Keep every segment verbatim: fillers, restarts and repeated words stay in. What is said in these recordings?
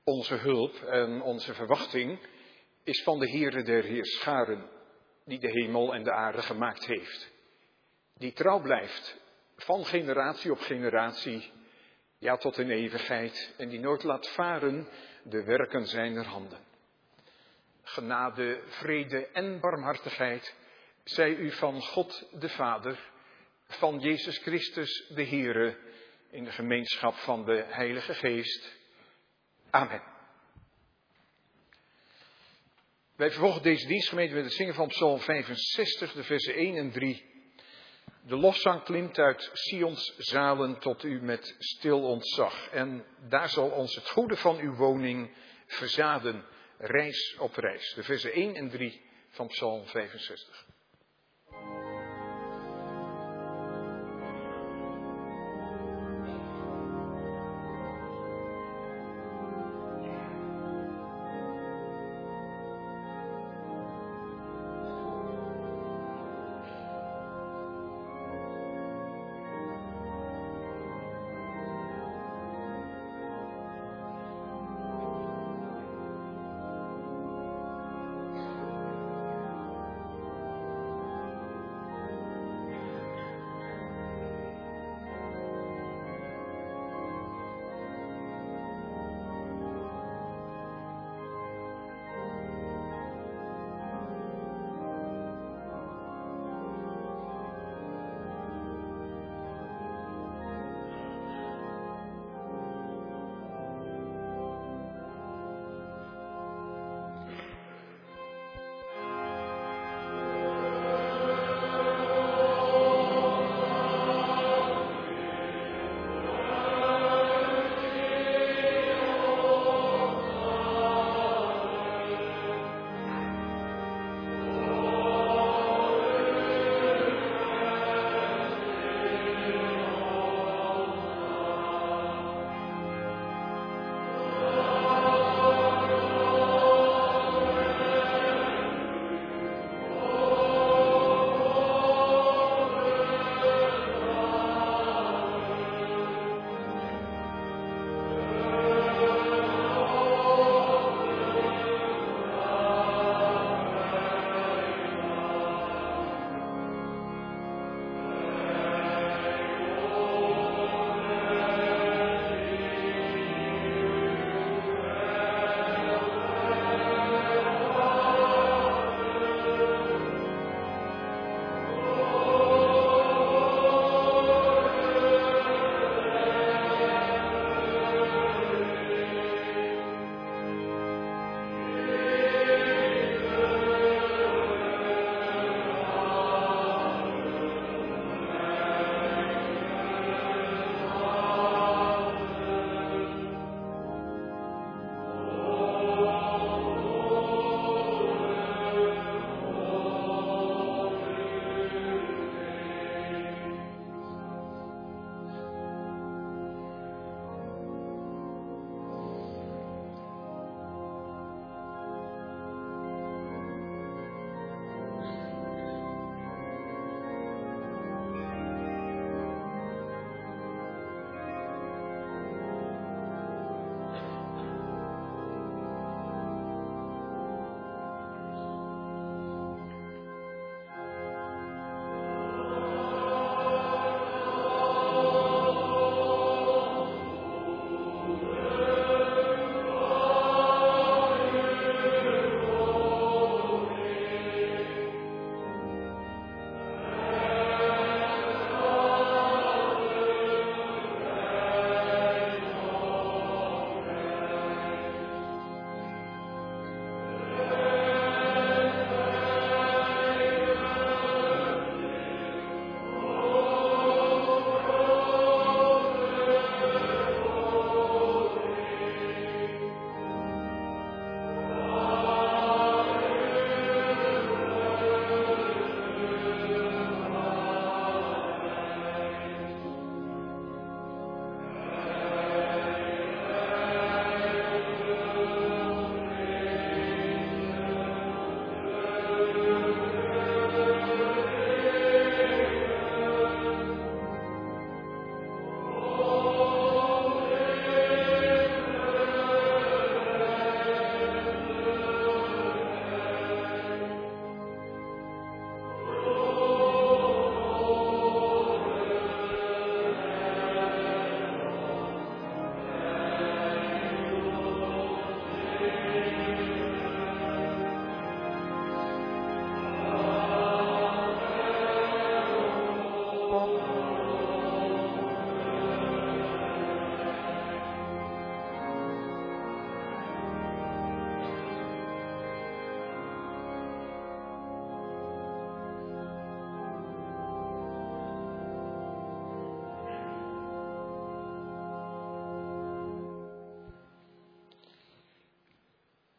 Onze hulp en onze verwachting is van de Heere der Heerscharen, die de hemel en de aarde gemaakt heeft. Die trouw blijft van generatie op generatie, ja tot in eeuwigheid, en die nooit laat varen de werken zijner handen. Genade, vrede en barmhartigheid zij u van God de Vader, van Jezus Christus de Heere, in de gemeenschap van de Heilige Geest. Amen. Wij vervolgen deze dienstgemeente met het zingen van Psalm vijfenzestig, de versen één en drie. De lofzang klimt uit Sions zalen tot u met stil ontzag. En daar zal ons het goede van uw woning verzaden, reis op reis. De versen één en drie van Psalm vijfenzestig.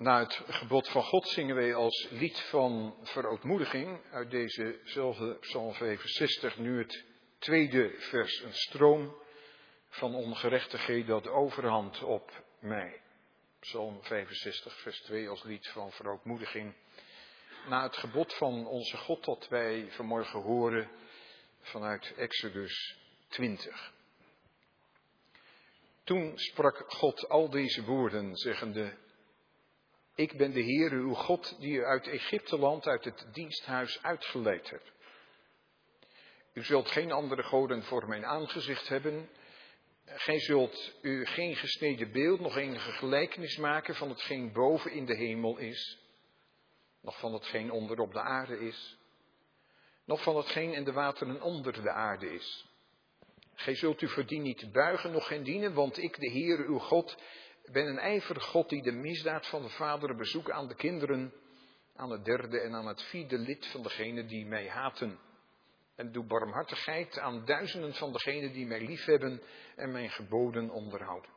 Na het gebod van God zingen wij als lied van verootmoediging uit dezezelfde Psalm vijfenzestig nu het tweede vers. Een stroom van ongerechtigheid dat overhand op mij. Psalm vijfenzestig vers twee als lied van verootmoediging. Na het gebod van onze God dat wij vanmorgen horen vanuit Exodus twintig. Toen sprak God al deze woorden, zeggende: Ik ben de Heere uw God, die u uit Egypteland, uit het diensthuis uitgeleid hebt. U zult geen andere goden voor mijn aangezicht hebben. Gij zult u geen gesneden beeld, nog enige gelijkenis maken van hetgeen boven in de hemel is, nog van hetgeen onder op de aarde is, nog van hetgeen in de wateren onder de aarde is. Gij zult u voor die niet buigen, nog geen dienen, want ik, de Heere uw God, ben een ijverig God die de misdaad van de vaderen bezoekt aan de kinderen, aan het derde en aan het vierde lid van degenen die mij haten. En doe barmhartigheid aan duizenden van degenen die mij liefhebben en mijn geboden onderhouden.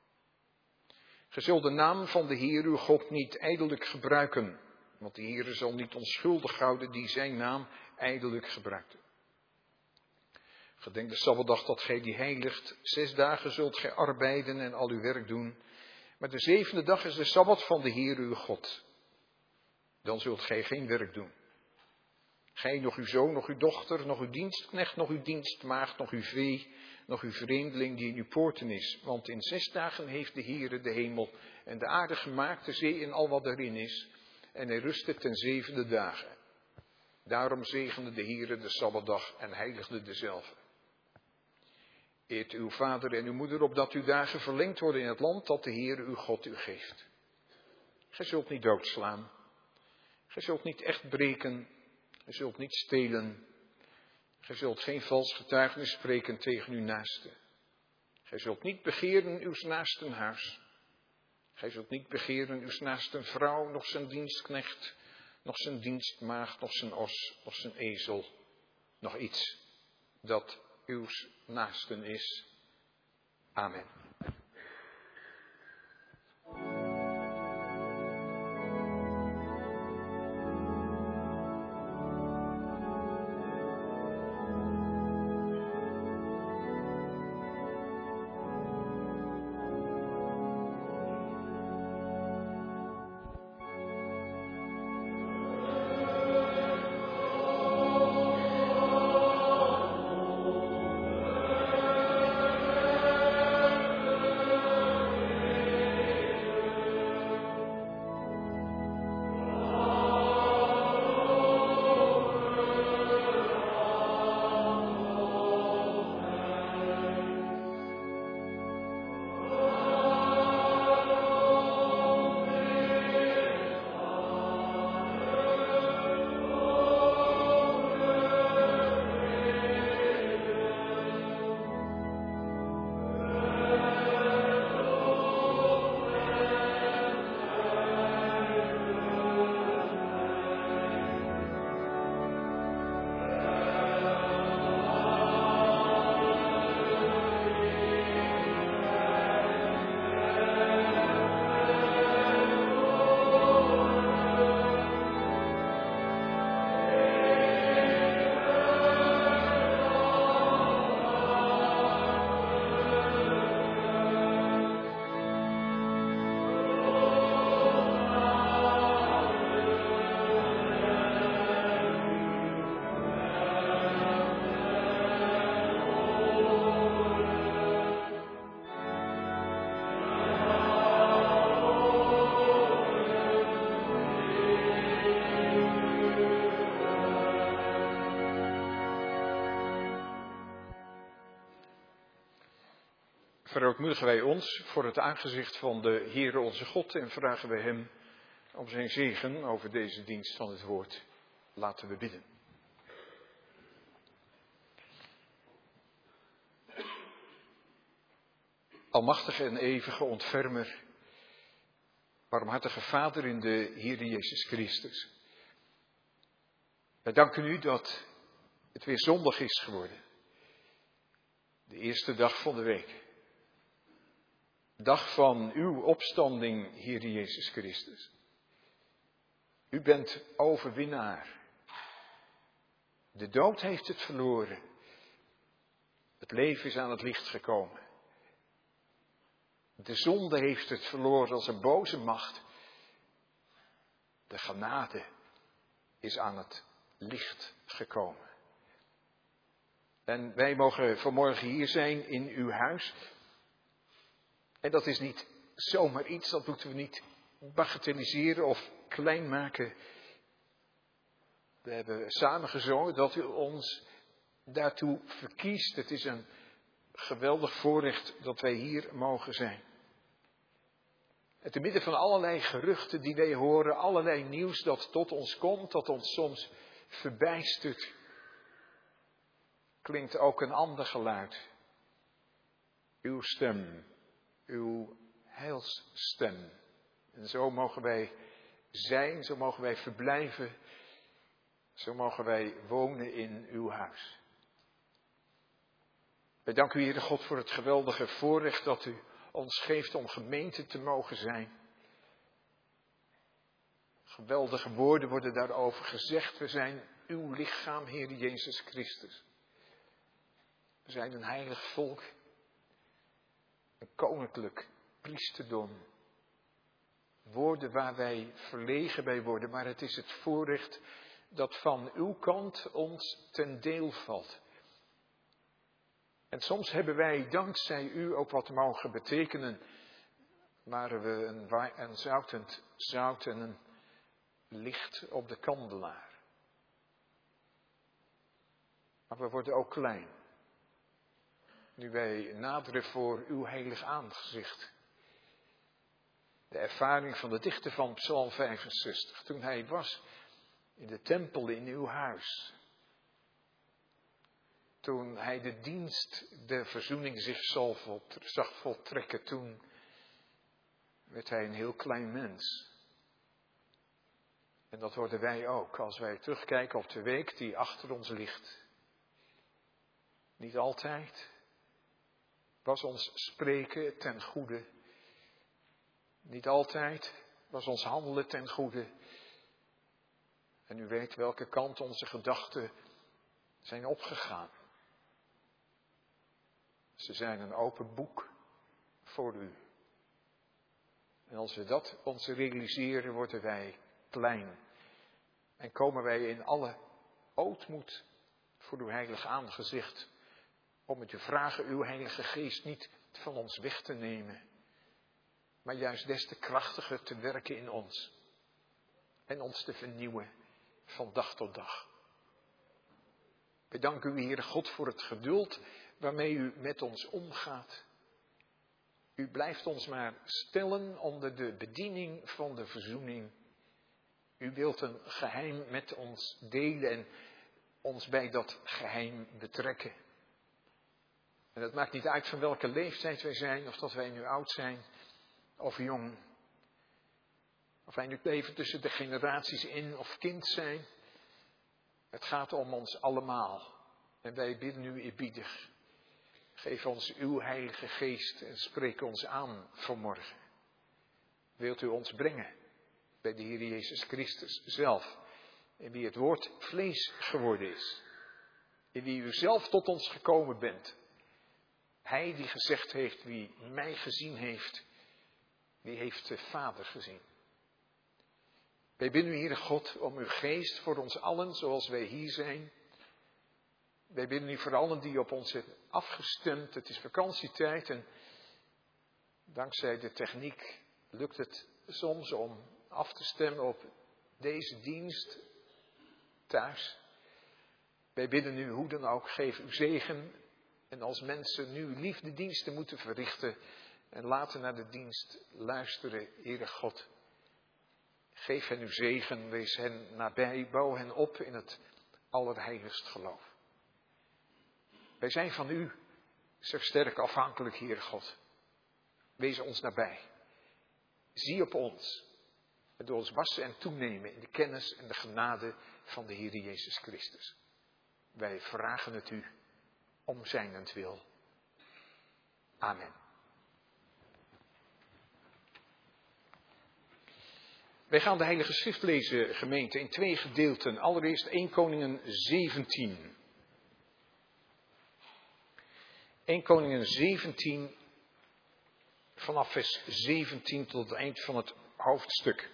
Ge zult de naam van de Heer uw God niet ijdelijk gebruiken, want de Heer zal niet onschuldig houden die zijn naam ijdelijk gebruikte. Gedenk de Sabbatdag dat gij die heiligt. Zes dagen zult gij arbeiden en al uw werk doen. Maar de zevende dag is de Sabbat van de Heer uw God. Dan zult gij geen werk doen. Gij, nog uw zoon, nog uw dochter, nog uw dienstknecht, nog uw dienstmaagd, nog uw vee, nog uw vreemdeling die in uw poorten is. Want in zes dagen heeft de Heere de hemel en de aarde gemaakt, de zee en al wat erin is. En hij rustte ten zevende dagen. Daarom zegende de Heere de Sabbatdag en heiligde dezelve. Eert uw vader en uw moeder, opdat uw dagen verlengd worden in het land dat de Heere uw God u geeft. Gij zult niet doodslaan. Gij zult niet echt breken. Gij zult niet stelen. Gij zult geen vals getuigenis spreken tegen uw naaste. Gij zult niet begeren uw naasten huis. Gij zult niet begeren uw naasten vrouw, nog zijn dienstknecht, nog zijn dienstmaagd, nog zijn os, nog zijn ezel, nog iets dat uw naasten is. Amen. Verootmoedigen wij ons voor het aangezicht van de Heere onze God en vragen wij hem om zijn zegen over deze dienst van het woord. Laten we bidden. Almachtige en eeuwige ontfermer, barmhartige Vader in de Heere Jezus Christus. Wij danken u dat het weer zondag is geworden. De eerste dag van de week. Dag van uw opstanding, Heere Jezus Christus. U bent overwinnaar. De dood heeft het verloren. Het leven is aan het licht gekomen. De zonde heeft het verloren als een boze macht. De genade is aan het licht gekomen. En wij mogen vanmorgen hier zijn in uw huis. En dat is niet zomaar iets, dat moeten we niet bagatelliseren of klein maken. We hebben samen gezongen dat u ons daartoe verkiest. Het is een geweldig voorrecht dat wij hier mogen zijn. En te midden van allerlei geruchten die wij horen, allerlei nieuws dat tot ons komt, dat ons soms verbijstert, klinkt ook een ander geluid. Uw stem, uw heilsstem. En zo mogen wij zijn, zo mogen wij verblijven, zo mogen wij wonen in uw huis. Wij danken u, Heere God, voor het geweldige voorrecht dat u ons geeft om gemeente te mogen zijn. Geweldige woorden worden daarover gezegd. We zijn uw lichaam, Heere Jezus Christus. We zijn een heilig volk. Een koninklijk priesterdom. Woorden waar wij verlegen bij worden, maar het is het voorrecht dat van uw kant ons ten deel valt. En soms hebben wij dankzij u ook wat mogen betekenen. Waren we een, een zoutend zout en een licht op de kandelaar. Maar we worden ook klein. Nu wij naderen voor uw heilig aangezicht. De ervaring van de dichter van Psalm vijfenzestig. Toen hij was in de tempel in uw huis. Toen hij de dienst der verzoening zich zag voltrekken. Toen werd hij een heel klein mens. En dat worden wij ook als wij terugkijken op de week die achter ons ligt. Niet altijd was ons spreken ten goede. Niet altijd was ons handelen ten goede. En u weet welke kant onze gedachten zijn opgegaan. Ze zijn een open boek voor u. En als we dat ons realiseren, worden wij klein. En komen wij in alle ootmoed voor uw heilig aangezicht. Om het te vragen uw heilige geest niet van ons weg te nemen. Maar juist des te krachtiger te werken in ons. En ons te vernieuwen van dag tot dag. We danken u, Heere God, voor het geduld waarmee u met ons omgaat. U blijft ons maar stellen onder de bediening van de verzoening. U wilt een geheim met ons delen en ons bij dat geheim betrekken. En het maakt niet uit van welke leeftijd wij zijn, of dat wij nu oud zijn of jong. Of wij nu leven tussen de generaties in of kind zijn. Het gaat om ons allemaal. En wij bidden u eerbiedig. Geef ons uw heilige geest en spreek ons aan vanmorgen. Wilt u ons brengen bij de Heer Jezus Christus zelf. In wie het woord vlees geworden is. In wie u zelf tot ons gekomen bent. Hij die gezegd heeft, wie mij gezien heeft, die heeft de Vader gezien. Wij bidden u, Heere God, om uw geest voor ons allen, zoals wij hier zijn. Wij bidden u voor allen die op ons hebben afgestemd. Het is vakantietijd en dankzij de techniek lukt het soms om af te stemmen op deze dienst thuis. Wij bidden u hoe dan ook, geef uw zegen. En als mensen nu liefdediensten moeten verrichten en later naar de dienst luisteren, Heere God. Geef hen uw zegen, wees hen nabij, bouw hen op in het allerheiligst geloof. Wij zijn van u zo sterk afhankelijk, Heere God. Wees ons nabij. Zie op ons. En door ons wassen en toenemen in de kennis en de genade van de Heer Jezus Christus. Wij vragen het u om zijnentwil. Amen. Wij gaan de Heilige Schrift lezen, gemeente, in twee gedeelten. Allereerst Eerste Koningen zeventien. Eerste Koningen zeventien, vanaf vers zeventien tot het eind van het hoofdstuk.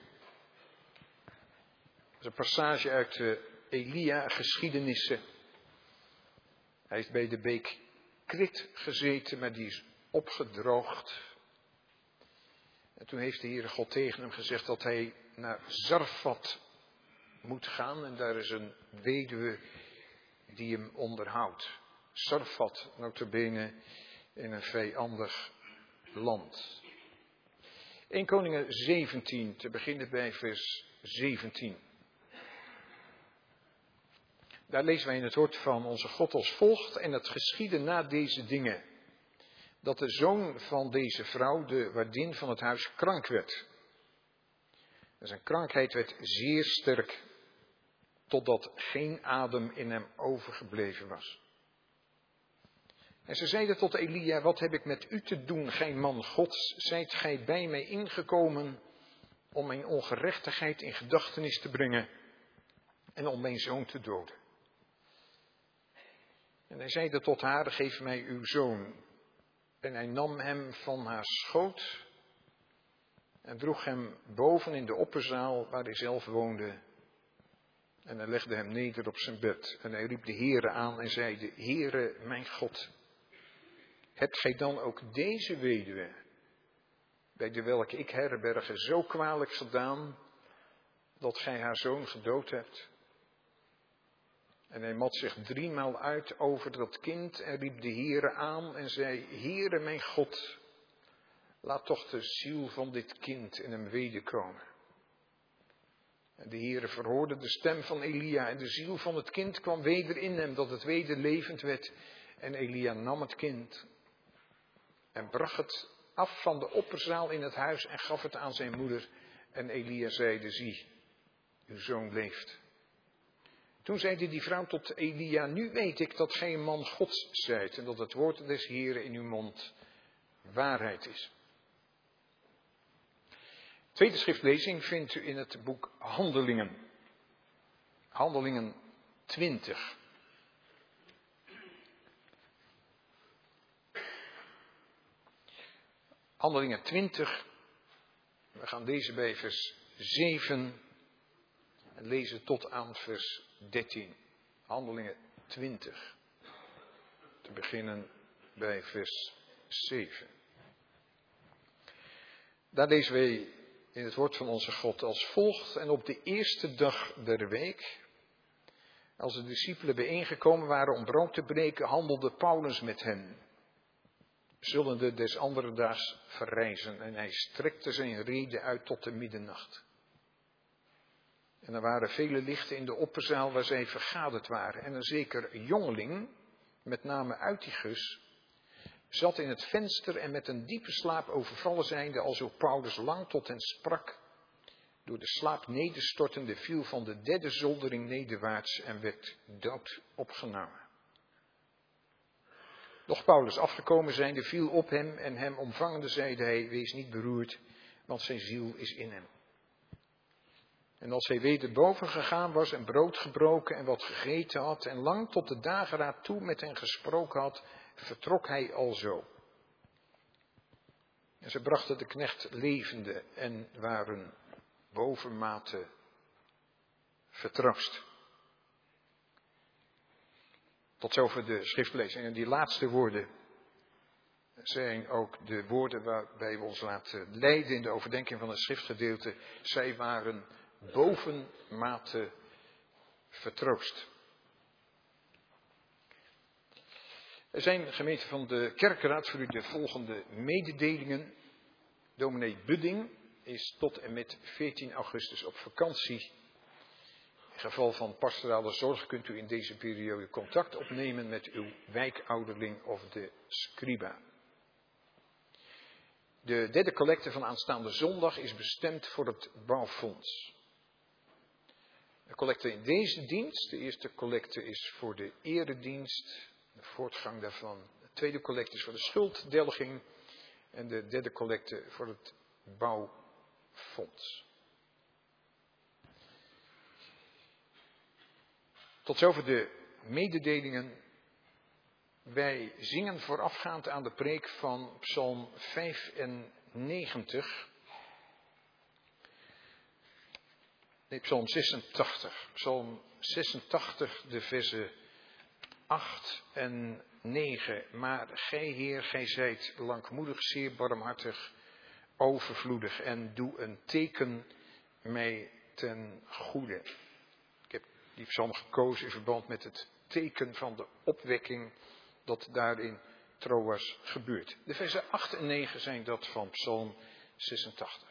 Dat is een passage uit de Elia-geschiedenissen. Hij heeft bij de beek Krit gezeten, maar die is opgedroogd. En toen heeft de Heere God tegen hem gezegd dat hij naar Zarfat moet gaan. En daar is een weduwe die hem onderhoudt. Zarfat, nota bene, in een vijandig land. Eerste Koningen zeventien, te beginnen bij vers zeventien. Daar lezen wij in het woord van onze God als volgt. En het geschiedde na deze dingen, dat de zoon van deze vrouw, de waardin van het huis, krank werd. En zijn krankheid werd zeer sterk, totdat geen adem in hem overgebleven was. En ze zeiden tot Elia: wat heb ik met u te doen, gij man Gods? Zijt gij bij mij ingekomen om mijn ongerechtigheid in gedachtenis te brengen en om mijn zoon te doden? En hij zeide tot haar: geef mij uw zoon. En hij nam hem van haar schoot en droeg hem boven in de opperzaal waar hij zelf woonde. En hij legde hem neder op zijn bed. En hij riep de Heere aan en zeide: Heere, mijn God, hebt gij dan ook deze weduwe, bij de welke ik herberge, zo kwalijk gedaan, dat gij haar zoon gedood hebt? En hij mat zich driemaal uit over dat kind en riep de Heere aan en zei: Heere, mijn God, laat toch de ziel van dit kind in hem wederkomen. En de Heere verhoorde de stem van Elia en de ziel van het kind kwam weder in hem, dat het weder levend werd. En Elia nam het kind en bracht het af van de opperzaal in het huis en gaf het aan zijn moeder. En Elia zeide: zie, uw zoon leeft. Toen zeide die vrouw tot Elia: nu weet ik dat gij een man Gods zijt en dat het woord des Heeren in uw mond waarheid is. Tweede schriftlezing vindt u in het boek Handelingen. Handelingen twintig. Handelingen twintig. We gaan lezen bij vers zeven en lezen tot aan vers dertien. Handelingen twintig. Te beginnen bij vers zeven. Daar lezen wij in het woord van onze God als volgt: en op de eerste dag der week, als de discipelen bijeengekomen waren om brood te breken, handelde Paulus met hen, zullende des andere daags verrijzen. En hij strekte zijn rede uit tot de middernacht. En er waren vele lichten in de opperzaal waar zij vergaderd waren. En een zeker jongeling, met name Eutychus, zat in het venster en met een diepe slaap overvallen zijnde, alzo Paulus lang tot hen sprak, door de slaap nederstortende, viel van de derde zoldering nederwaarts en werd dood opgenomen. Doch Paulus afgekomen zijnde, viel op hem en hem omvangende zeide hij: wees niet beroerd, want zijn ziel is in hem. En als hij weder boven gegaan was en brood gebroken en wat gegeten had en lang tot de dageraad toe met hen gesproken had, vertrok hij alzo. En ze brachten de knecht levende en waren bovenmate vertroost. Tot zover de schriftlezing. En die laatste woorden zijn ook de woorden waarbij we ons laten leiden in de overdenking van het schriftgedeelte. Zij waren bovenmate vertroost. Er zijn, gemeente van de Kerkenraad, voor u de volgende mededelingen. Dominee Budding is tot en met veertien augustus op vakantie. In geval van pastorale zorg kunt u in deze periode contact opnemen met uw wijkouderling of de scriba. De derde collecte van aanstaande zondag is bestemd voor het bouwfonds. De collecte in deze dienst, de eerste collecte is voor de eredienst, de voortgang daarvan. De tweede collecte is voor de schulddelging en de derde collecte voor het bouwfonds. Tot zover de mededelingen. Wij zingen voorafgaand aan de preek van Psalm vijfennegentig. Nee, Psalm zesentachtig. Psalm zesentachtig, de versen acht en negen. Maar gij, Heer, gij zijt langmoedig, zeer barmhartig, overvloedig en doe een teken mij ten goede. Ik heb die psalm gekozen in verband met het teken van de opwekking dat daar in Troas gebeurt. De versen acht en negen zijn dat van Psalm zesentachtig.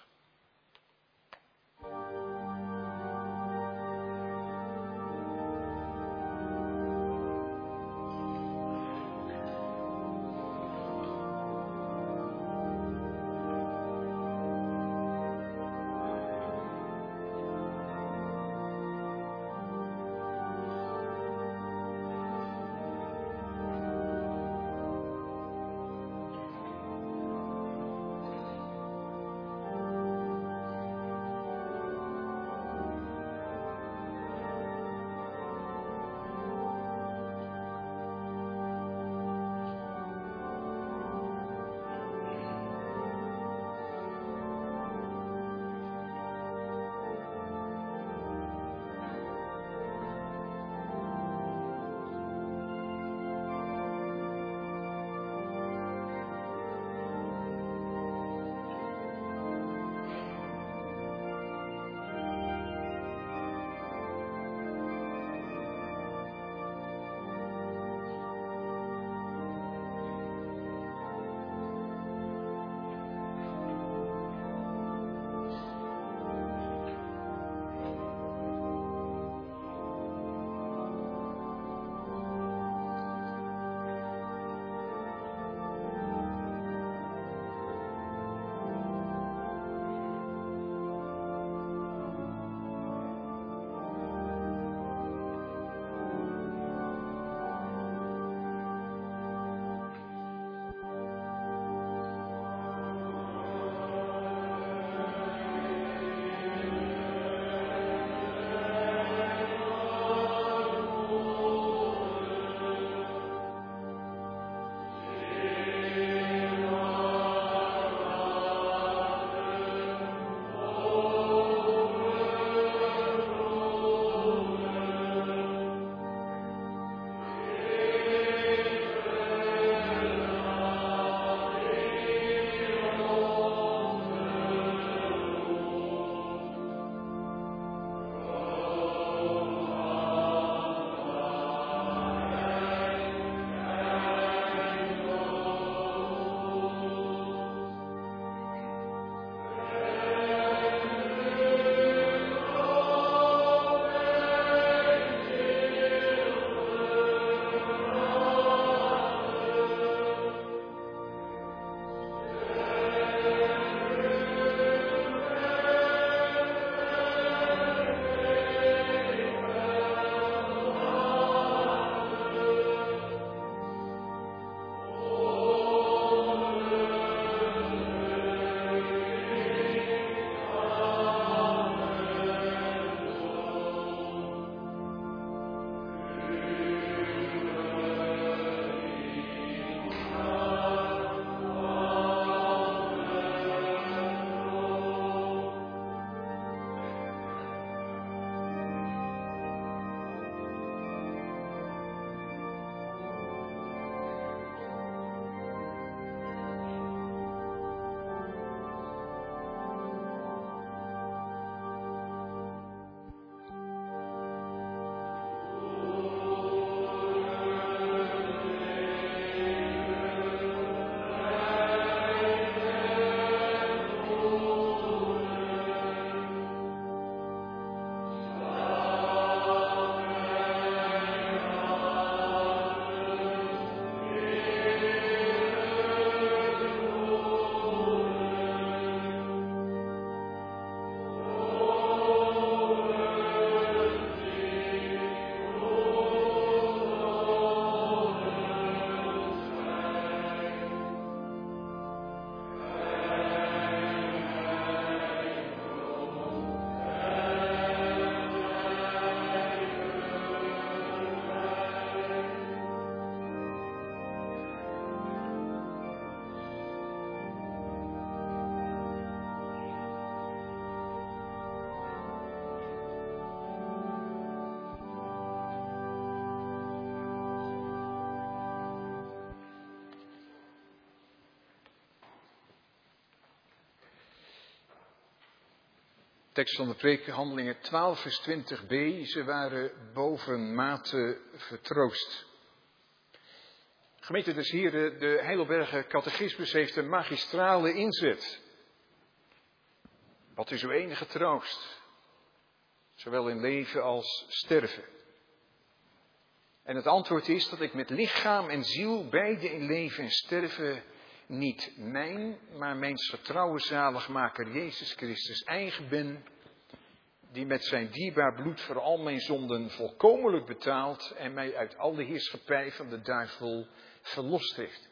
Tekst van de preek, Handelingen twaalf, vers twintig b. Ze waren bovenmate vertroost. Gemeente des Heren, de Heidelberger Catechismus heeft een magistrale inzet. Wat is uw enige troost? Zowel in leven als sterven. En het antwoord is dat ik met lichaam en ziel, beide in leven en sterven, niet mijn, maar mijns vertrouwen zaligmaker Jezus Christus eigen ben, die met zijn dierbaar bloed voor al mijn zonden volkomenlijk betaald en mij uit al de heerschappij van de duivel verlost heeft.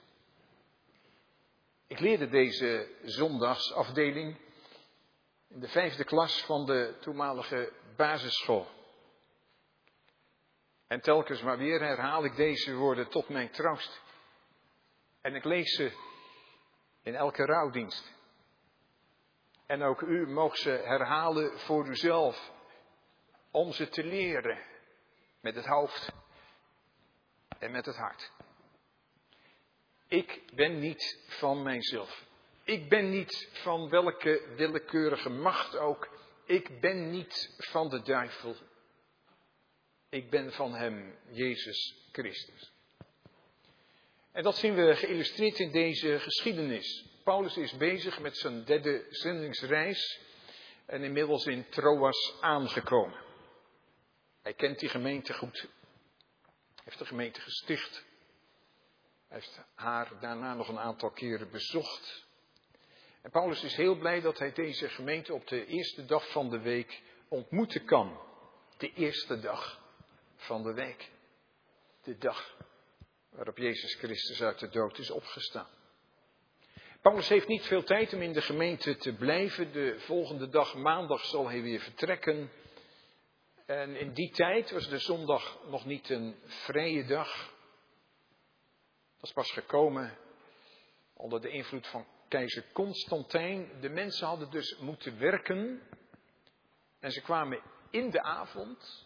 Ik leerde deze zondagsafdeling in de vijfde klas van de toenmalige basisschool. En telkens maar weer herhaal ik deze woorden tot mijn troost. En ik lees ze in elke rouwdienst. En ook u mag ze herhalen voor uzelf, om ze te leren met het hoofd en met het hart. Ik ben niet van mijzelf. Ik ben niet van welke willekeurige macht ook. Ik ben niet van de duivel. Ik ben van hem, Jezus Christus. En dat zien we geïllustreerd in deze geschiedenis. Paulus is bezig met zijn derde zendingsreis en inmiddels in Troas aangekomen. Hij kent die gemeente goed. Hij heeft de gemeente gesticht. Hij heeft haar daarna nog een aantal keren bezocht. En Paulus is heel blij dat hij deze gemeente op de eerste dag van de week ontmoeten kan. De eerste dag van de week. De dag waarop Jezus Christus uit de dood is opgestaan. Paulus heeft niet veel tijd om in de gemeente te blijven. De volgende dag, maandag, zal hij weer vertrekken. En in die tijd was de zondag nog niet een vrije dag. Dat is pas gekomen onder de invloed van keizer Constantijn. De mensen hadden dus moeten werken. En ze kwamen in de avond,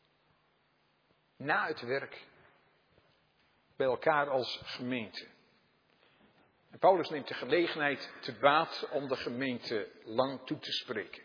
na het werk, bij elkaar als gemeente. En Paulus neemt de gelegenheid te baat om de gemeente lang toe te spreken.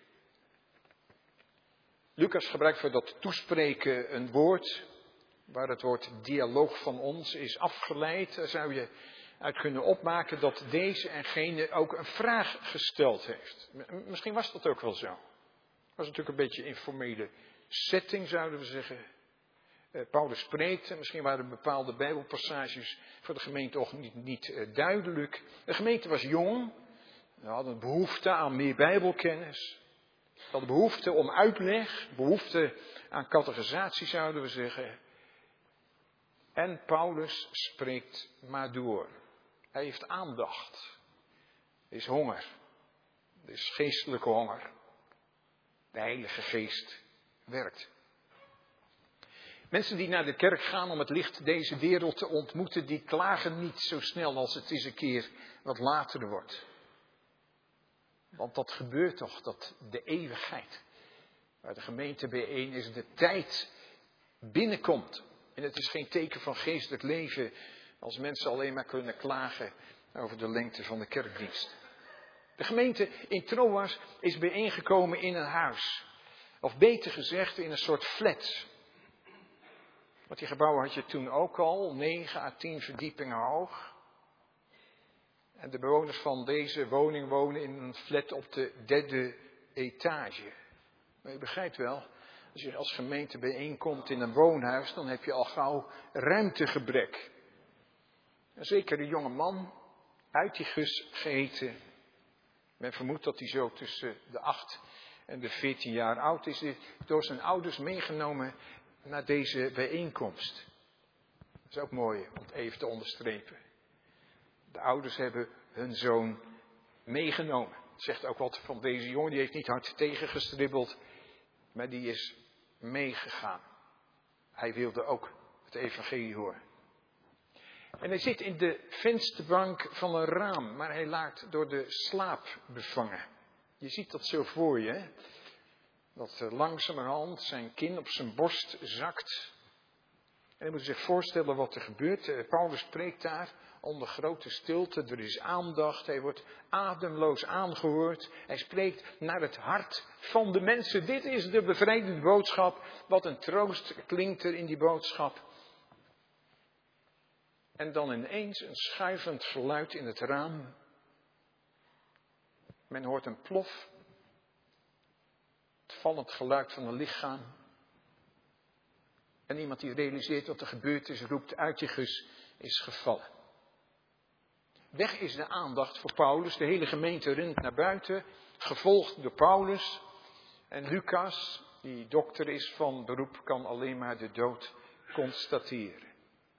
Lucas gebruikt voor dat toespreken een woord waar het woord dialoog van ons is afgeleid. Daar zou je uit kunnen opmaken dat deze en gene ook een vraag gesteld heeft. Misschien was dat ook wel zo. Het was natuurlijk een beetje een informele setting, zouden we zeggen. Paulus spreekt, en misschien waren bepaalde bijbelpassages voor de gemeente ook niet, niet uh, duidelijk. De gemeente was jong, ze hadden behoefte aan meer bijbelkennis. Ze hadden behoefte om uitleg, behoefte aan catechisatie, zouden we zeggen. En Paulus spreekt maar door. Hij heeft aandacht. Er is honger. Er is geestelijke honger. De Heilige Geest werkt. Mensen die naar de kerk gaan om het licht deze wereld te ontmoeten, die klagen niet zo snel als het eens een keer wat later wordt. Want dat gebeurt toch, dat de eeuwigheid, waar de gemeente bijeen is, de tijd binnenkomt. En het is geen teken van geestelijk leven als mensen alleen maar kunnen klagen over de lengte van de kerkdienst. De gemeente in Troas is bijeengekomen in een huis. Of beter gezegd in een soort flat. Want die gebouwen had je toen ook al, negen à tien verdiepingen hoog. En de bewoners van deze woning wonen in een flat op de derde etage. Maar je begrijpt wel, als je als gemeente bijeenkomt in een woonhuis, dan heb je al gauw ruimtegebrek. En zeker de jonge man, uit die gus geheten. Men vermoedt dat hij zo tussen de acht en de veertien jaar oud is, door zijn ouders meegenomen naar deze bijeenkomst. Dat is ook mooi om het even te onderstrepen. De ouders hebben hun zoon meegenomen. Het zegt ook wat van deze jongen, die heeft niet hard tegengestribbeld, maar die is meegegaan. Hij wilde ook het evangelie horen. En hij zit in de vensterbank van een raam, maar hij laat door de slaap bevangen. Je ziet dat zo voor je, hè? Dat langzamerhand zijn kin op zijn borst zakt. En je moet zich voorstellen wat er gebeurt. Paulus spreekt daar onder grote stilte. Er is aandacht. Hij wordt ademloos aangehoord. Hij spreekt naar het hart van de mensen. Dit is de bevrijdende boodschap. Wat een troost klinkt er in die boodschap. En dan ineens een schuivend geluid in het raam. Men hoort een plof. Het vallend geluid van een lichaam. En iemand die realiseert wat er gebeurd is, roept: Eutychus is gevallen. Weg is de aandacht voor Paulus. De hele gemeente rent naar buiten, gevolgd door Paulus. En Lucas, die dokter is van beroep, kan alleen maar de dood constateren.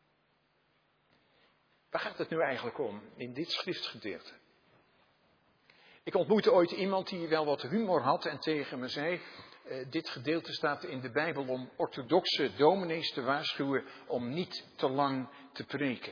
Waar gaat het nu eigenlijk om in dit schriftgedeelte? Ik ontmoette ooit iemand die wel wat humor had en tegen me zei: Uh, dit gedeelte staat in de Bijbel om orthodoxe dominees te waarschuwen om niet te lang te preken.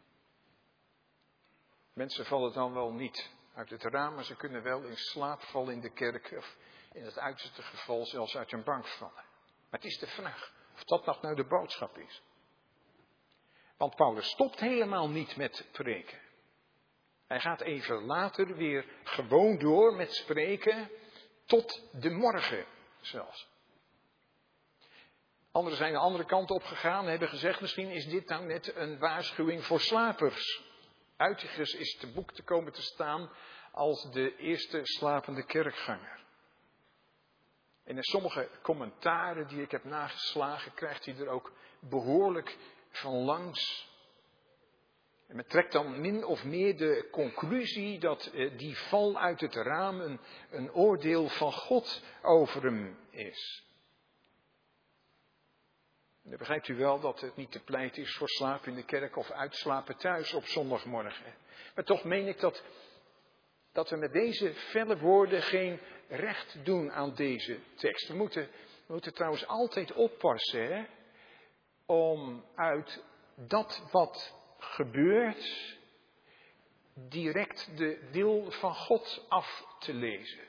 Mensen vallen dan wel niet uit het raam, maar ze kunnen wel in slaap vallen in de kerk of in het uiterste geval zelfs uit hun bank vallen. Maar het is de vraag of dat nog nou de boodschap is. Want Paulus stopt helemaal niet met preken. Hij gaat even later weer gewoon door met spreken tot de morgen zelfs. Anderen zijn de andere kant op gegaan en hebben gezegd: misschien is dit nou net een waarschuwing voor slapers. Eutychus is te boek te komen te staan als de eerste slapende kerkganger. En in sommige commentaren die ik heb nageslagen krijgt hij er ook behoorlijk van langs. En men trekt dan min of meer de conclusie dat eh, die val uit het raam een, een oordeel van God over hem is. En dan begrijpt u wel dat het niet te pleit is voor slaap in de kerk of uitslapen thuis op zondagmorgen. Maar toch meen ik dat, dat we met deze felle woorden geen recht doen aan deze tekst. We moeten, we moeten trouwens altijd oppassen, hè, om uit dat wat gebeurt direct de wil van God af te lezen.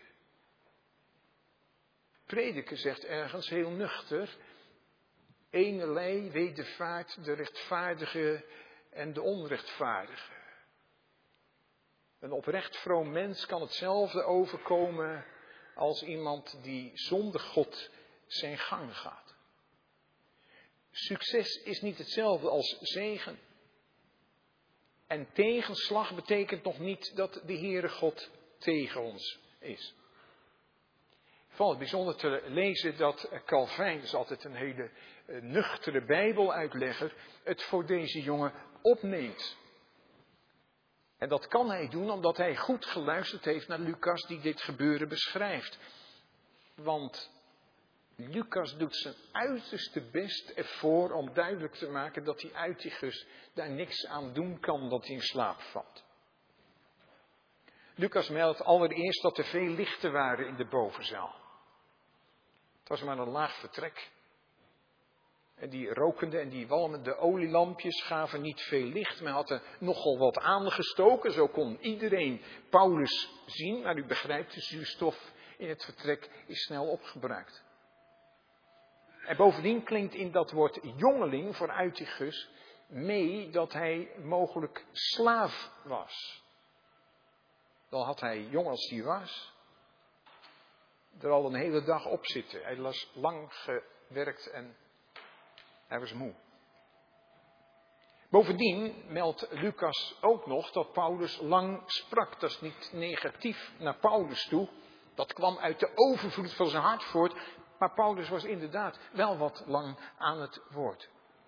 Prediker zegt ergens heel nuchter: enelei wedervaart de rechtvaardige en de onrechtvaardige. Een oprecht vroom mens kan hetzelfde overkomen als iemand die zonder God zijn gang gaat. Succes is niet hetzelfde als zegen. En tegenslag betekent nog niet dat de Heere God tegen ons is. Ik vond het bijzonder te lezen dat Calvijn, dat is altijd een hele uh, nuchtere Bijbeluitlegger, het voor deze jongen opneemt. En dat kan hij doen omdat hij goed geluisterd heeft naar Lucas die dit gebeuren beschrijft. Want Lucas doet zijn uiterste best ervoor om duidelijk te maken dat die Eutychus daar niks aan doen kan dat hij in slaap valt. Lucas meldt allereerst dat er veel lichten waren in de bovenzaal. Het was maar een laag vertrek. En die rokende en die walmende olielampjes gaven niet veel licht. Men had er nogal wat aangestoken, zo kon iedereen Paulus zien. Maar u begrijpt, de zuurstof in het vertrek is snel opgebruikt. En bovendien klinkt in dat woord jongeling voor Eutychus mee dat hij mogelijk slaaf was. Dan had hij, jong als hij was, er al een hele dag op zitten. Hij was lang gewerkt en hij was moe. Bovendien meldt Lucas ook nog dat Paulus lang sprak. Dat is niet negatief naar Paulus toe. Dat kwam uit de overvloed van zijn hart voort. Maar Paulus was inderdaad wel wat lang aan het woord.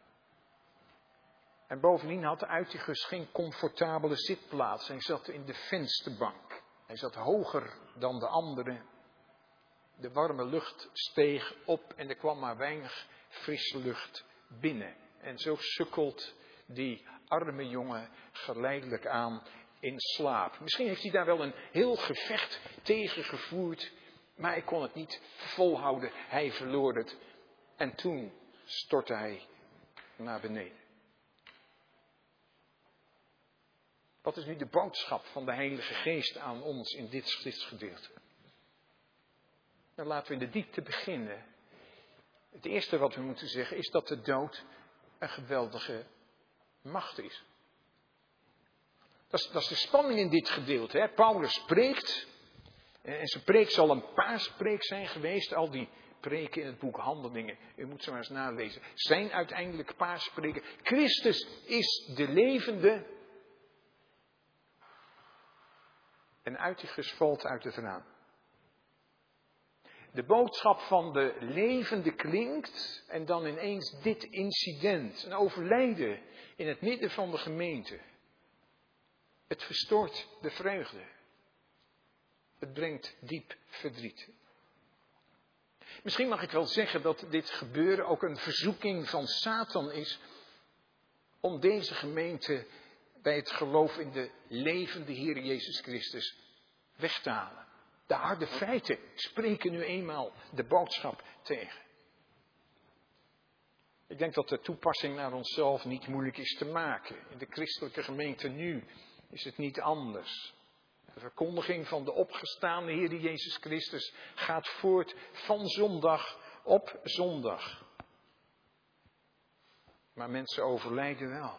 En bovendien had Eutychus geen comfortabele zitplaats. Hij zat in de vensterbank. Hij zat hoger dan de anderen. De warme lucht steeg op en er kwam maar weinig frisse lucht binnen. En zo sukkelt die arme jongen geleidelijk aan in slaap. Misschien heeft hij daar wel een heel gevecht tegen gevoerd, maar hij kon het niet volhouden. Hij verloor het en toen stortte hij naar beneden. Wat is nu de boodschap van de Heilige Geest aan ons in dit schriftgedeelte? Nou, laten we in de diepte beginnen. Het eerste wat we moeten zeggen is dat de dood een geweldige macht is. Dat is, dat is de spanning in dit gedeelte. Hè? Paulus spreekt. En zijn preek zal een paaspreek zijn geweest. Al die preken in het boek Handelingen, u moet ze maar eens nalezen, zijn uiteindelijk paaspreken. Christus is de levende. En Eutychus valt uit het raam. De boodschap van de levende klinkt en dan ineens dit incident. Een overlijden in het midden van de gemeente. Het verstoort de vreugde. Het brengt diep verdriet. Misschien mag ik wel zeggen dat dit gebeuren ook een verzoeking van Satan is om deze gemeente bij het geloof in de levende Heer Jezus Christus weg te halen. De harde feiten spreken nu eenmaal de boodschap tegen. Ik denk dat de toepassing naar onszelf niet moeilijk is te maken. In de christelijke gemeente nu is het niet anders. De verkondiging van de opgestaande Heer Jezus Christus gaat voort van zondag op zondag. Maar mensen overlijden wel.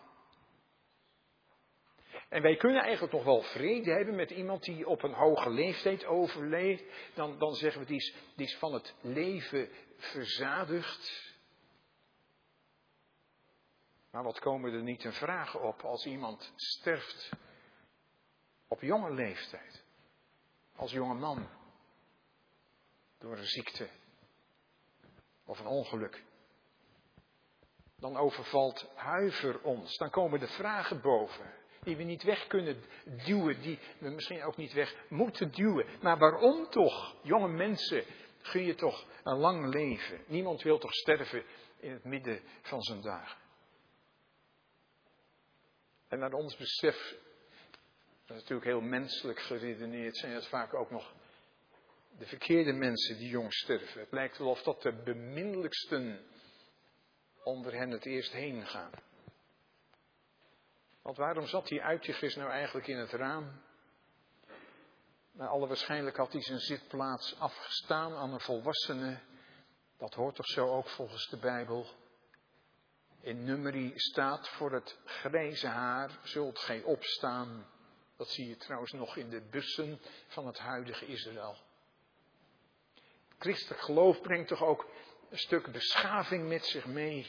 En wij kunnen eigenlijk nog wel vrede hebben met iemand die op een hoge leeftijd overleed. Dan, dan zeggen we, die is, die is van het leven verzadigd. Maar wat komen er niet ten vrage op als iemand sterft op jonge leeftijd. Als jonge man. Door een ziekte. Of een ongeluk. Dan overvalt huiver ons. Dan komen de vragen boven. Die we niet weg kunnen duwen. Die we misschien ook niet weg moeten duwen. Maar waarom toch? Jonge mensen, gun je toch een lang leven. Niemand wil toch sterven in het midden van zijn dagen. En naar ons besef, dat is natuurlijk heel menselijk geredeneerd, zijn het vaak ook nog de verkeerde mensen die jong sterven. Het lijkt wel of dat de beminnelijksten onder hen het eerst heen gaan. Want waarom zat die Eutychus nou eigenlijk in het raam? Naar alle waarschijnlijk had hij zijn zitplaats afgestaan aan een volwassene. Dat hoort toch zo ook volgens de Bijbel. In Numeri staat, voor het grijze haar zult gij opstaan. Dat zie je trouwens nog in de bussen van het huidige Israël. Christelijk geloof brengt toch ook een stuk beschaving met zich mee.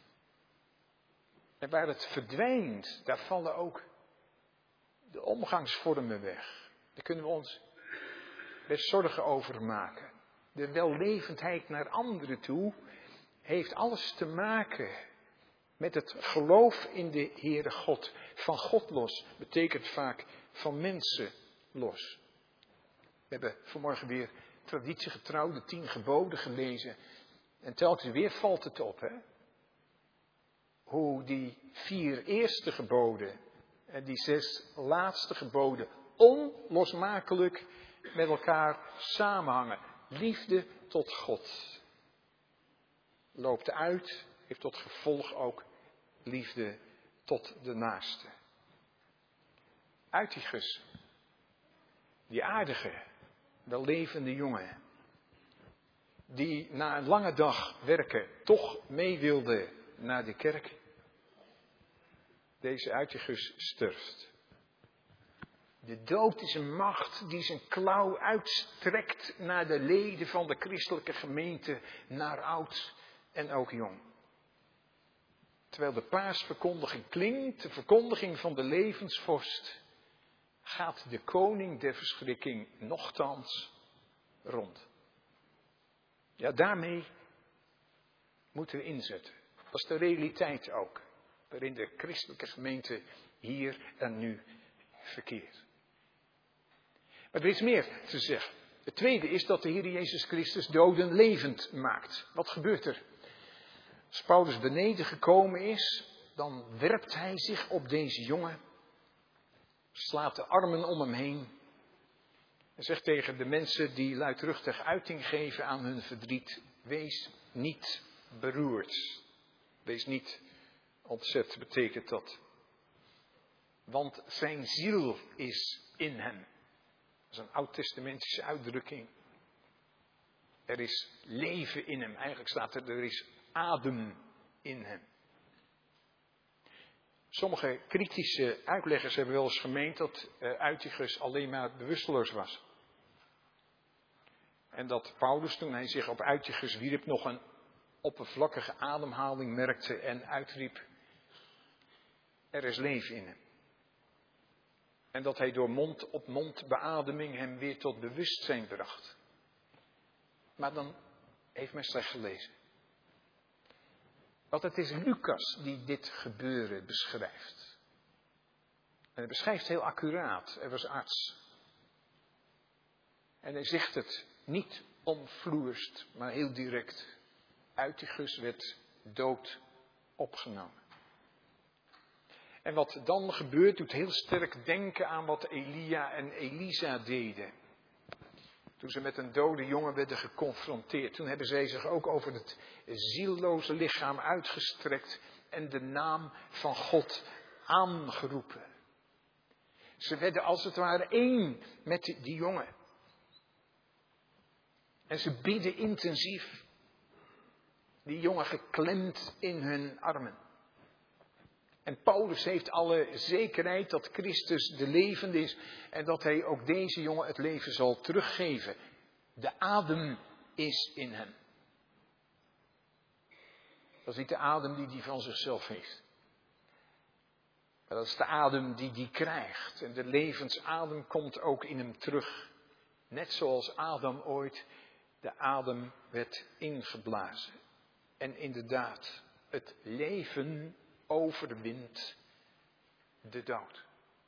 En waar het verdwijnt, daar vallen ook de omgangsvormen weg. Daar kunnen we ons best zorgen over maken. De wellevendheid naar anderen toe heeft alles te maken met het geloof in de Heere God. Van God los betekent vaak van mensen los. We hebben vanmorgen weer traditiegetrouw de tien geboden gelezen. En telkens weer valt het op, hè. Hoe die vier eerste geboden en die zes laatste geboden onlosmakelijk met elkaar samenhangen. Liefde tot God loopt uit, heeft tot gevolg ook liefde tot de naaste. Eutychus, die aardige, wellevende jongen, die na een lange dag werken toch mee wilde naar de kerk. Deze Eutychus sterft. De dood is een macht die zijn klauw uitstrekt naar de leden van de christelijke gemeente, naar oud en ook jong. Terwijl de paasverkondiging klinkt, de verkondiging van de levensvorst, gaat de koning der verschrikking nochtans rond. Ja, daarmee moeten we inzetten. Dat is de realiteit ook, waarin de christelijke gemeente hier en nu verkeert. Maar er is meer te zeggen. Het tweede is dat de Heer Jezus Christus doden levend maakt. Wat gebeurt er? Als Paulus beneden gekomen is, dan werpt hij zich op deze jongen, slaat de armen om hem heen en zegt tegen de mensen die luidruchtig uiting geven aan hun verdriet: wees niet beroerd. Wees niet ontzet, betekent dat. Want zijn ziel is in hem. Dat is een oud-testamentische uitdrukking. Er is leven in hem. Eigenlijk staat er, er is adem in hem. Sommige kritische uitleggers hebben wel eens gemeend dat Eutychus alleen maar bewusteloos was. En dat Paulus, toen hij zich op Eutychus wierp, nog een oppervlakkige ademhaling merkte en uitriep: er is leven in hem. En dat hij door mond-op-mond beademing hem weer tot bewustzijn bracht. Maar dan heeft men slecht gelezen. Want het is Lucas die dit gebeuren beschrijft. En hij beschrijft heel accuraat. Hij was arts. En hij zegt het niet omvloerst, maar heel direct. Eutychus werd dood opgenomen. En wat dan gebeurt, doet heel sterk denken aan wat Elia en Elisa deden. Toen ze met een dode jongen werden geconfronteerd. Toen hebben zij zich ook over het zielloze lichaam uitgestrekt en de naam van God aangeroepen. Ze werden als het ware één met die jongen. En ze bidden intensief. Die jongen geklemd in hun armen. En Paulus heeft alle zekerheid dat Christus de levende is en dat hij ook deze jongen het leven zal teruggeven. De adem is in hem. Dat is niet de adem die hij van zichzelf heeft. Maar dat is de adem die hij krijgt. En de levensadem komt ook in hem terug. Net zoals Adam ooit de adem werd ingeblazen. En inderdaad, het leven overwint de dood.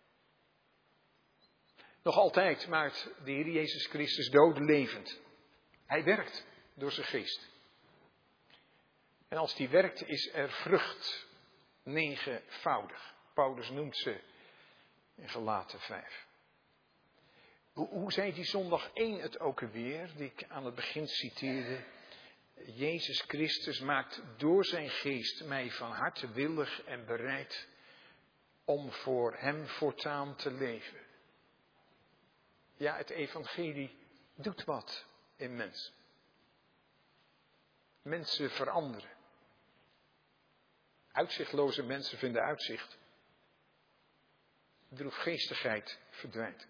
Nog altijd maakt de Heer Jezus Christus doden levend. Hij werkt door zijn geest. En als hij werkt is er vrucht negenvoudig. Paulus noemt ze in Galaten vijf. Hoe, hoe zei die zondag één het ook alweer, die ik aan het begin citeerde? Jezus Christus maakt door zijn geest mij van harte willig en bereid om voor hem voortaan te leven. Ja, het evangelie doet wat in mensen. Mensen veranderen. Uitzichtloze mensen vinden uitzicht. Droefgeestigheid verdwijnt.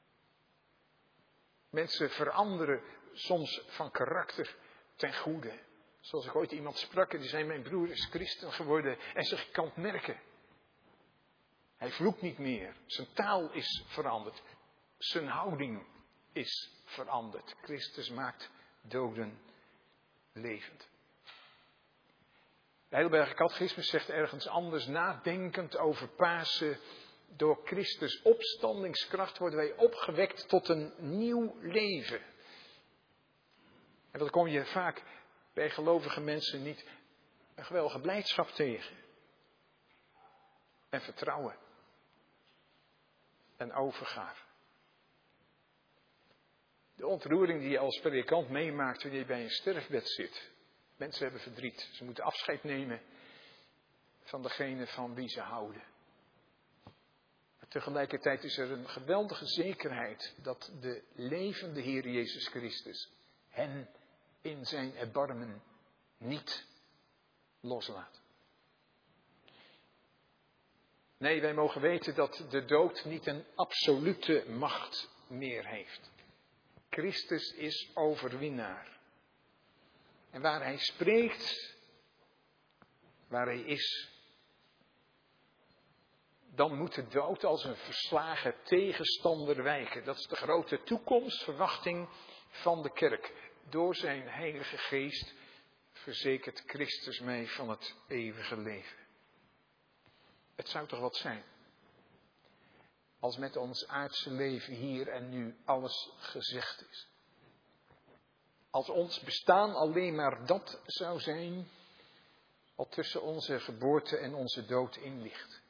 Mensen veranderen soms van karakter ten goede. Zoals ik ooit iemand sprak, die zei: mijn broer is christen geworden. En zeg, ik kan het merken. Hij vloekt niet meer. Zijn taal is veranderd. Zijn houding is veranderd. Christus maakt doden levend. De Heidelberger Catechismus zegt ergens anders: nadenkend over Pasen, door Christus opstandingskracht worden wij opgewekt tot een nieuw leven. En dat kom je vaak bij gelovige mensen niet een geweldige blijdschap tegen. En vertrouwen. En overgave. De ontroering die je als predikant meemaakt wanneer je bij een sterfbed zit. Mensen hebben verdriet. Ze moeten afscheid nemen van degene van wie ze houden. Maar tegelijkertijd is er een geweldige zekerheid dat de levende Heer Jezus Christus hen in zijn erbarmen niet loslaat. Nee, wij mogen weten dat de dood niet een absolute macht meer heeft. Christus is overwinnaar. En waar hij spreekt, waar hij is, dan moet de dood als een verslagen tegenstander wijken. Dat is de grote toekomstverwachting van de kerk. Door zijn Heilige Geest verzekert Christus mij van het eeuwige leven. Het zou toch wat zijn, als met ons aardse leven hier en nu alles gezegd is. Als ons bestaan alleen maar dat zou zijn, wat tussen onze geboorte en onze dood in ligt.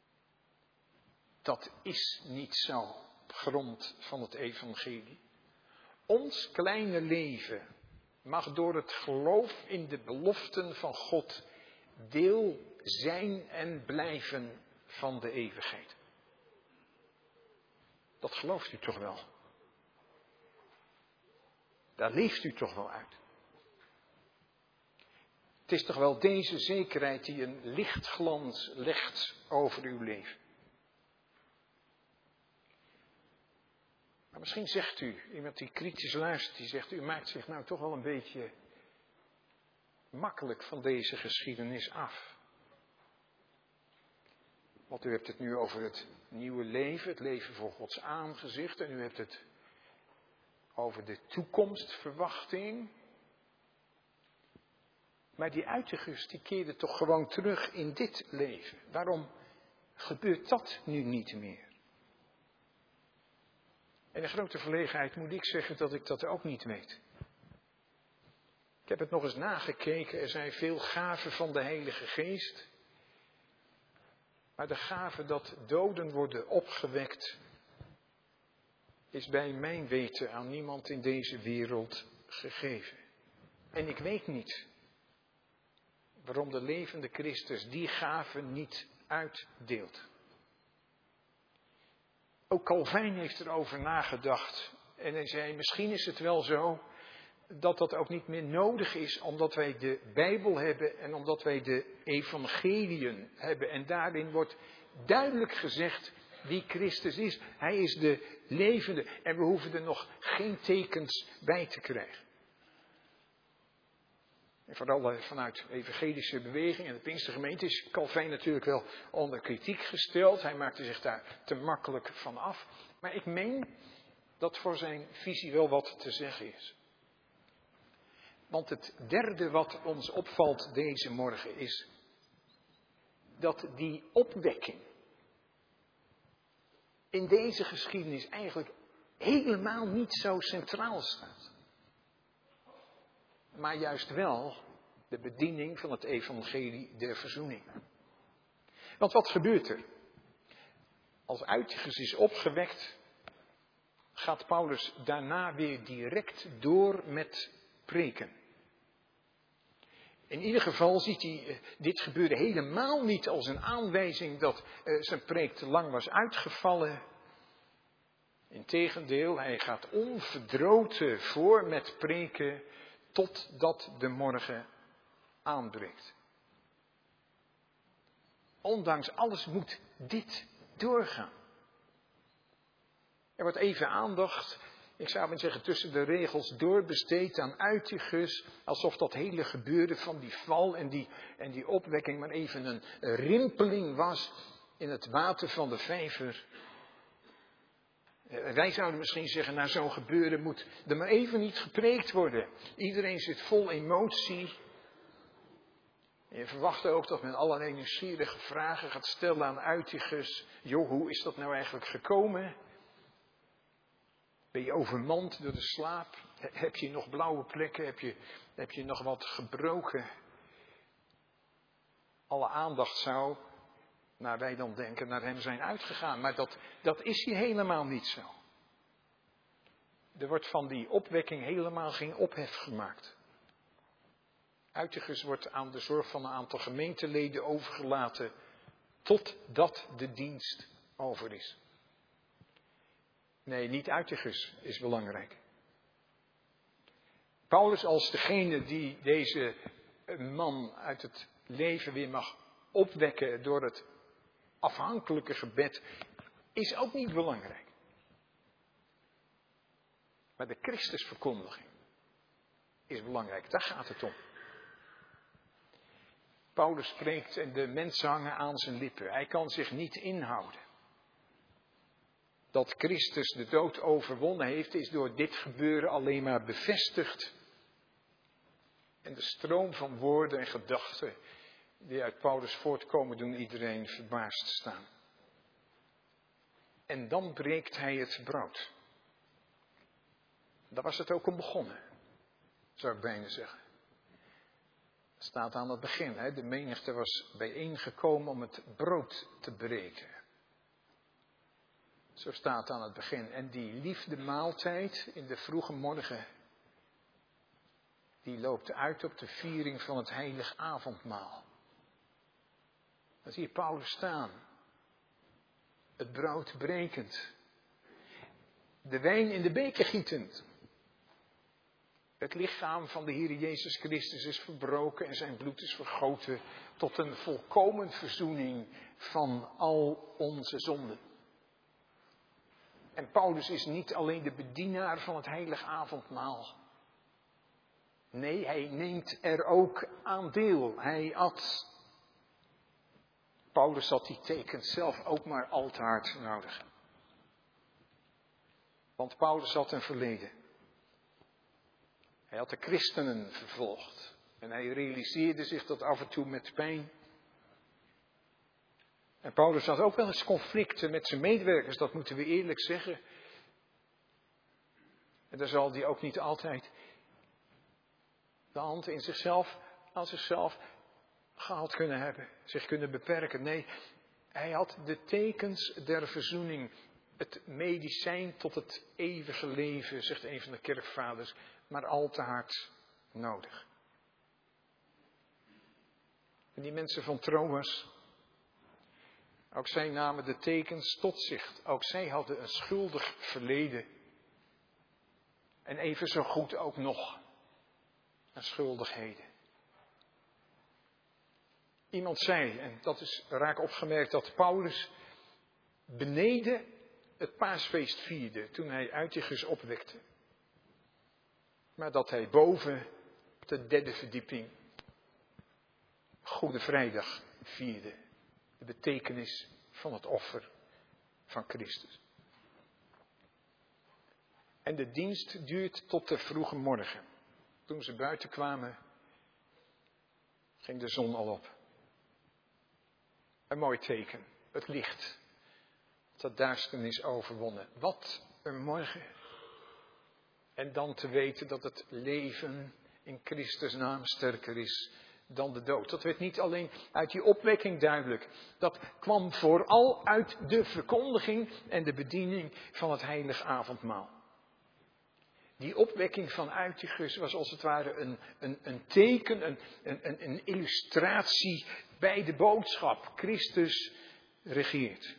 Dat is niet zo op grond van het evangelie. Ons kleine leven mag door het geloof in de beloften van God deel zijn en blijven van de eeuwigheid. Dat gelooft u toch wel? Daar leeft u toch wel uit? Het is toch wel deze zekerheid die een lichtglans legt over uw leven. Maar misschien zegt u, iemand die kritisch luistert, die zegt, u maakt zich nou toch wel een beetje makkelijk van deze geschiedenis af. Want u hebt het nu over het nieuwe leven, het leven voor Gods aangezicht. En u hebt het over de toekomstverwachting. Maar die Eutychus, die keerde toch gewoon terug in dit leven. Waarom gebeurt dat nu niet meer? En in grote verlegenheid moet ik zeggen dat ik dat ook niet weet. Ik heb het nog eens nagekeken. Er zijn veel gaven van de Heilige Geest. Maar de gave dat doden worden opgewekt, is bij mijn weten aan niemand in deze wereld gegeven. En ik weet niet waarom de levende Christus die gave niet uitdeelt. Ook Calvijn heeft erover nagedacht. En hij zei, misschien is het wel zo dat dat ook niet meer nodig is, omdat wij de Bijbel hebben en omdat wij de evangeliën hebben. En daarin wordt duidelijk gezegd wie Christus is. Hij is de levende en we hoeven er nog geen tekens bij te krijgen. En vooral vanuit de evangelische beweging en de Pinkstergemeente is Calvijn natuurlijk wel onder kritiek gesteld. Hij maakte zich daar te makkelijk van af. Maar ik meen dat voor zijn visie wel wat te zeggen is. Want het derde wat ons opvalt deze morgen is dat die opwekking in deze geschiedenis eigenlijk helemaal niet zo centraal staat. Maar juist wel de bediening van het evangelie der verzoening. Want wat gebeurt er? Als Eutychus is opgewekt, gaat Paulus daarna weer direct door met preken. In ieder geval ziet hij uh, dit gebeuren helemaal niet als een aanwijzing dat uh, zijn preek te lang was uitgevallen. Integendeel, hij gaat onverdroten voor met preken totdat de morgen aanbreekt. Ondanks alles moet dit doorgaan. Er wordt even aandacht, ik zou maar zeggen tussen de regels doorbesteed aan Eutychus, alsof dat hele gebeuren van die val en die, en die opwekking maar even een rimpeling was in het water van de vijver. Wij zouden misschien zeggen, na zo'n gebeuren moet er maar even niet gepreekt worden. Iedereen zit vol emotie. En je verwacht ook dat men allerlei nieuwsgierige vragen gaat stellen aan Eutychus. Joh, hoe is dat nou eigenlijk gekomen? Ben je overmand door de slaap? Heb je nog blauwe plekken? Heb je, heb je nog wat gebroken? Alle aandacht zou, naar wij dan denken, naar hem zijn uitgegaan. Maar dat, dat is hier helemaal niet zo. Er wordt van die opwekking helemaal geen ophef gemaakt. Eutychus wordt aan de zorg van een aantal gemeenteleden overgelaten totdat de dienst over is. Nee, niet Eutychus is belangrijk. Paulus als degene die deze man uit het leven weer mag opwekken door het afhankelijke gebed, is ook niet belangrijk. Maar de Christusverkondiging is belangrijk, daar gaat het om. Paulus spreekt en de mensen hangen aan zijn lippen. Hij kan zich niet inhouden. Dat Christus de dood overwonnen heeft, is door dit gebeuren alleen maar bevestigd. En de stroom van woorden en gedachten die uit Paulus voortkomen, doen iedereen verbaasd staan. En dan breekt hij het brood. Daar was het ook om begonnen, zou ik bijna zeggen. Het staat aan het begin, hè? De menigte was bijeengekomen om het brood te breken. Zo staat aan het begin. En die liefdemaaltijd in de vroege morgen, die loopt uit op de viering van het heilig avondmaal. Dan zie je Paulus staan. Het brood brekend. De wijn in de beker gietend. Het lichaam van de Heer Jezus Christus is verbroken en zijn bloed is vergoten tot een volkomen verzoening van al onze zonden. En Paulus is niet alleen de bedienaar van het heilige avondmaal. Nee, hij neemt er ook aan deel. Hij at. Paulus had die tekens zelf ook maar al te hard nodig. Want Paulus had een verleden. Hij had de christenen vervolgd. En hij realiseerde zich dat af en toe met pijn. En Paulus had ook wel eens conflicten met zijn medewerkers, dat moeten we eerlijk zeggen. En daar zal hij ook niet altijd de hand in zichzelf, aan zichzelf gehaald kunnen hebben, zich kunnen beperken. Nee, hij had de tekens der verzoening, het medicijn tot het eeuwige leven, zegt een van de kerkvaders, maar al te hard nodig. En die mensen van Troas, ook zij namen de tekens tot zich. Ook zij hadden een schuldig verleden. En even zo goed ook nog een schuldigheden. Iemand zei, en dat is raak opgemerkt, dat Paulus beneden het paasfeest vierde toen hij Eutychus opwekte. Maar dat hij boven op de derde verdieping Goede Vrijdag vierde. De betekenis van het offer van Christus. En de dienst duurt tot de vroege morgen. Toen ze buiten kwamen, ging de zon al op. Een mooi teken, het licht. Dat duisternis overwonnen. Wat een morgen. En dan te weten dat het leven in Christus naam sterker is dan de dood. Dat werd niet alleen uit die opwekking duidelijk. Dat kwam vooral uit de verkondiging en de bediening van het heilige avondmaal. Die opwekking van Eutychus was als het ware een, een, een teken, een, een, een illustratie bij de boodschap. Christus regeert.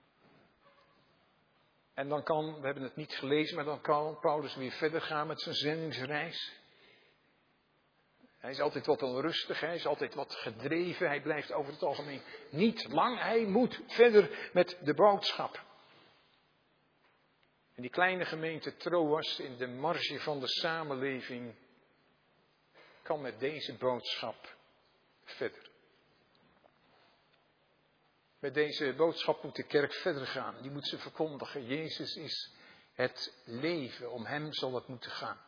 En dan kan, we hebben het niet gelezen, maar dan kan Paulus weer verder gaan met zijn zendingsreis. Hij is altijd wat onrustig, hij is altijd wat gedreven, hij blijft over het algemeen niet lang. Hij moet verder met de boodschap. En die kleine gemeente Troas in de marge van de samenleving kan met deze boodschap verder. Met deze boodschap moet de kerk verder gaan. Die moet ze verkondigen. Jezus is het leven. Om hem zal het moeten gaan.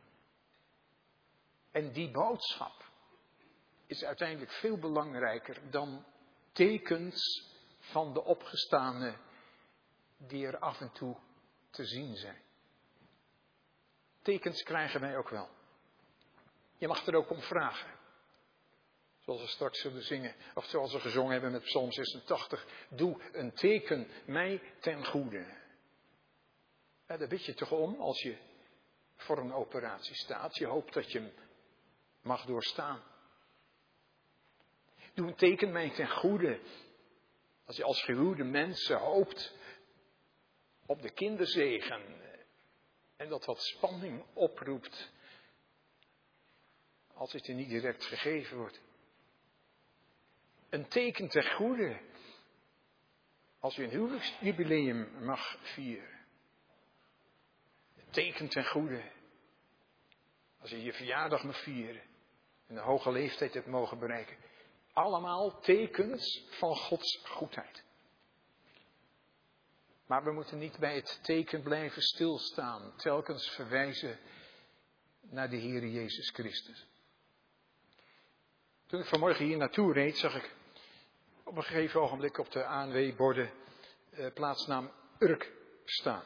En die boodschap is uiteindelijk veel belangrijker dan tekens van de opgestane die er af en toe te zien zijn. Tekens krijgen wij ook wel. Je mag er ook om vragen. Zoals we straks zullen zingen, of zoals we gezongen hebben met Psalm zesentachtig. Doe een teken mij ten goede. Ja, daar bid je toch om als je voor een operatie staat. Je hoopt dat je hem mag doorstaan. Doe een teken mij ten goede. Als je als gehuwde mensen hoopt op de kinderzegen. En dat wat spanning oproept. Als het je niet direct gegeven wordt. Een teken ten goede. Als je een huwelijksjubileum mag vieren. Een teken ten goede. Als je je verjaardag mag vieren. En een hoge leeftijd hebt mogen bereiken. Allemaal tekens van Gods goedheid. Maar we moeten niet bij het teken blijven stilstaan. Telkens verwijzen naar de Heer Jezus Christus. Toen ik vanmorgen hier naartoe reed, zag ik op een gegeven ogenblik op de A N W-borden eh, plaatsnaam Urk staan.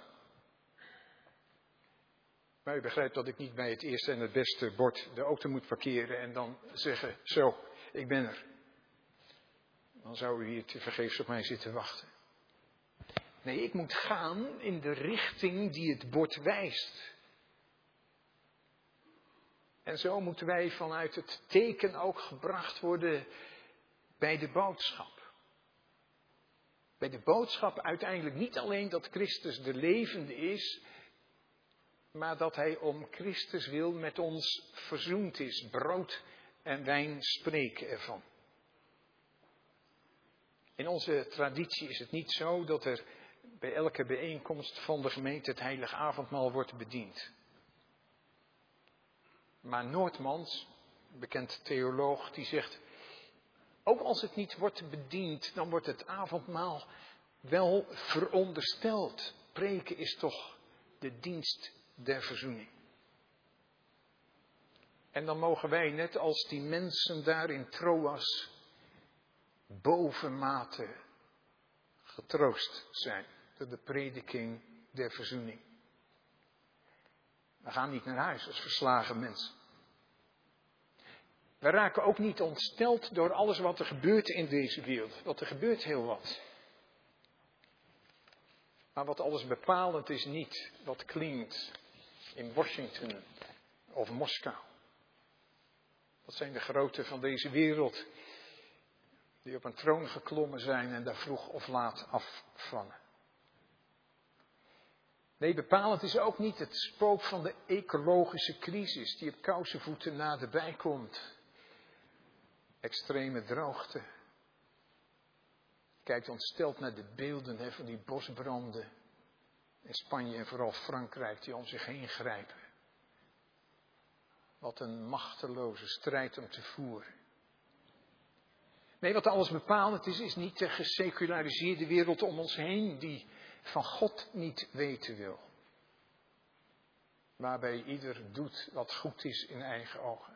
Maar u begrijpt dat ik niet bij het eerste en het beste bord de auto moet parkeren en dan zeggen, zo, ik ben er. Dan zou u hier tevergeefs op mij zitten wachten. Nee, ik moet gaan in de richting die het bord wijst. En zo moeten wij vanuit het teken ook gebracht worden bij de boodschap. Bij de boodschap uiteindelijk niet alleen dat Christus de levende is, maar dat hij om Christus wil met ons verzoend is. Brood en wijn spreken ervan. In onze traditie is het niet zo dat er bij elke bijeenkomst van de gemeente het heilige avondmaal wordt bediend. Maar Noordmans, bekend theoloog, die zegt, ook als het niet wordt bediend, dan wordt het avondmaal wel verondersteld. Preken is toch de dienst der verzoening. En dan mogen wij, net als die mensen daar in Troas, bovenmate getroost zijn door de prediking der verzoening. We gaan niet naar huis als verslagen mensen. We raken ook niet ontsteld door alles wat er gebeurt in deze wereld. Want er gebeurt heel wat. Maar wat alles bepalend is niet wat klinkt in Washington of Moskou. Dat zijn de groten van deze wereld die op een troon geklommen zijn en daar vroeg of laat afvallen. Nee, bepalend is ook niet het spook van de ecologische crisis die op kousenvoeten naderbij komt. Extreme droogte. Kijkt ontsteld naar de beelden hè, van die bosbranden in Spanje en vooral Frankrijk die om zich heen grijpen. Wat een machteloze strijd om te voeren. Nee, wat alles bepalend is, is niet de geseculariseerde wereld om ons heen die van God niet weten wil. Waarbij ieder doet wat goed is in eigen ogen.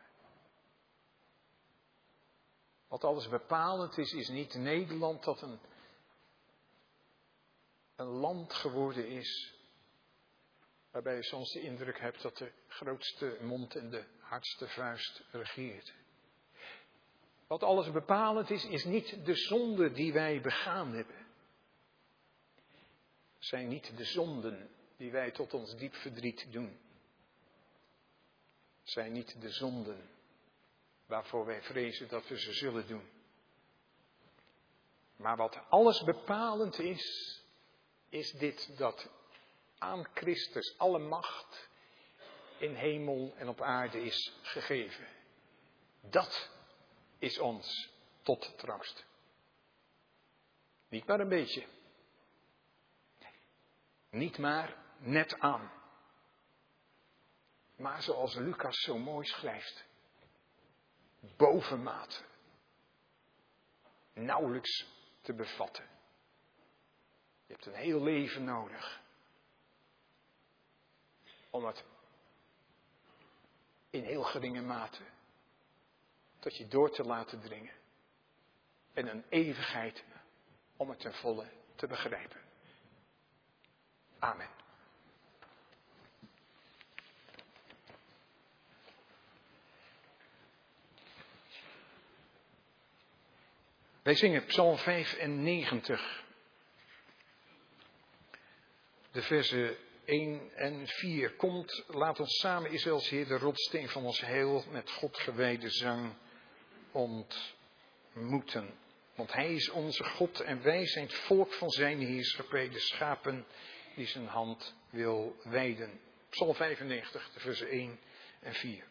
Wat alles bepalend is, is niet Nederland dat een, een land geworden is. Waarbij je soms de indruk hebt dat de grootste mond en de hardste vuist regeert. Wat alles bepalend is, is niet de zonde die wij begaan hebben. Het zijn niet de zonden die wij tot ons diep verdriet doen. Het zijn niet de zonden waarvoor wij vrezen dat we ze zullen doen. Maar wat alles bepalend is, is dit dat aan Christus alle macht in hemel en op aarde is gegeven. Dat is ons tot troost. Niet maar een beetje. Niet maar net aan. Maar zoals Lucas zo mooi schrijft. Bovenmate. Nauwelijks te bevatten. Je hebt een heel leven nodig. Om het in heel geringe mate tot je door te laten dringen. En een eeuwigheid om het ten volle te begrijpen. Amen. Wij zingen Psalm vijfennegentig. De versen één en vier. Komt, laat ons samen Israëls Heer, de rotsteen van ons heil, met God gewijde zang ontmoeten. Want Hij is onze God en wij zijn het volk van zijn heerschappij, de schapen die zijn hand wil wijden. Psalm vijfennegentig, de versen één en vier.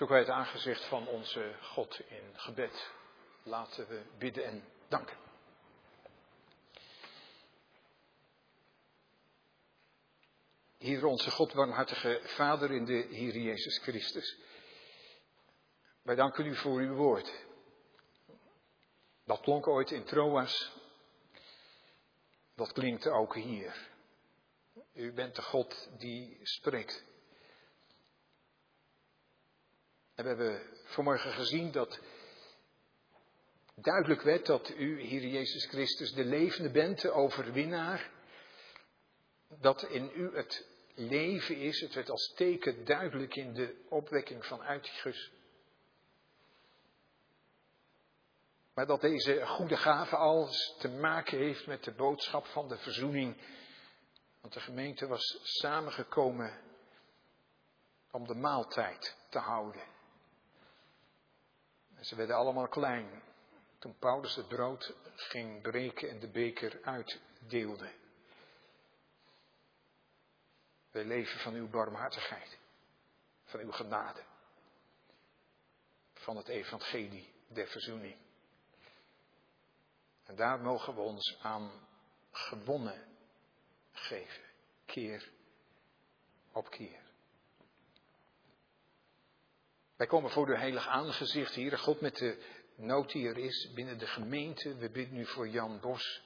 Zoeken wij het aangezicht van onze God in gebed. Laten we bidden en danken. Heer onze God, barmhartige Vader in de Heer Jezus Christus. Wij danken u voor uw woord. Dat klonk ooit in Troas. Dat klinkt ook hier. U bent de God die spreekt. En we hebben vanmorgen gezien dat duidelijk werd dat u, Heer Jezus Christus, de levende bent, de overwinnaar. Dat in u het leven is. Het werd als teken duidelijk in de opwekking van Eutychus. Maar dat deze goede gave alles te maken heeft met de boodschap van de verzoening. Want de gemeente was samengekomen om de maaltijd te houden. En ze werden allemaal klein toen Paulus het brood ging breken en de beker uitdeelde. Wij leven van uw barmhartigheid, van uw genade, van het evangelie der verzoening. En daar mogen we ons aan gewonnen geven, keer op keer. Wij komen voor uw heilig aangezicht, Heere God, met de nood die er is binnen de gemeente. We bidden nu voor Jan Bos.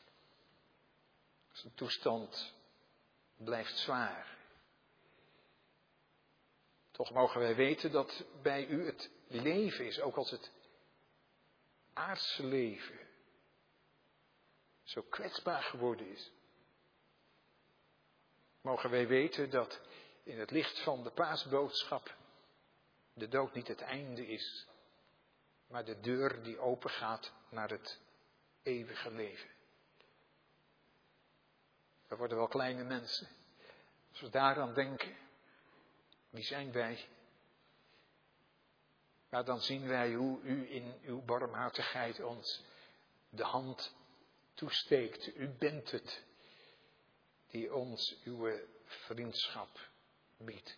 Zijn toestand blijft zwaar. Toch mogen wij weten dat bij u het leven is, ook als het aardse leven zo kwetsbaar geworden is. Mogen wij weten dat in het licht van de paasboodschap de dood niet het einde is, maar de deur die opengaat naar het eeuwige leven. We worden wel kleine mensen. Als we daaraan denken, wie zijn wij? Maar dan zien wij hoe u in uw barmhartigheid ons de hand toesteekt. U bent het die ons uw vriendschap biedt.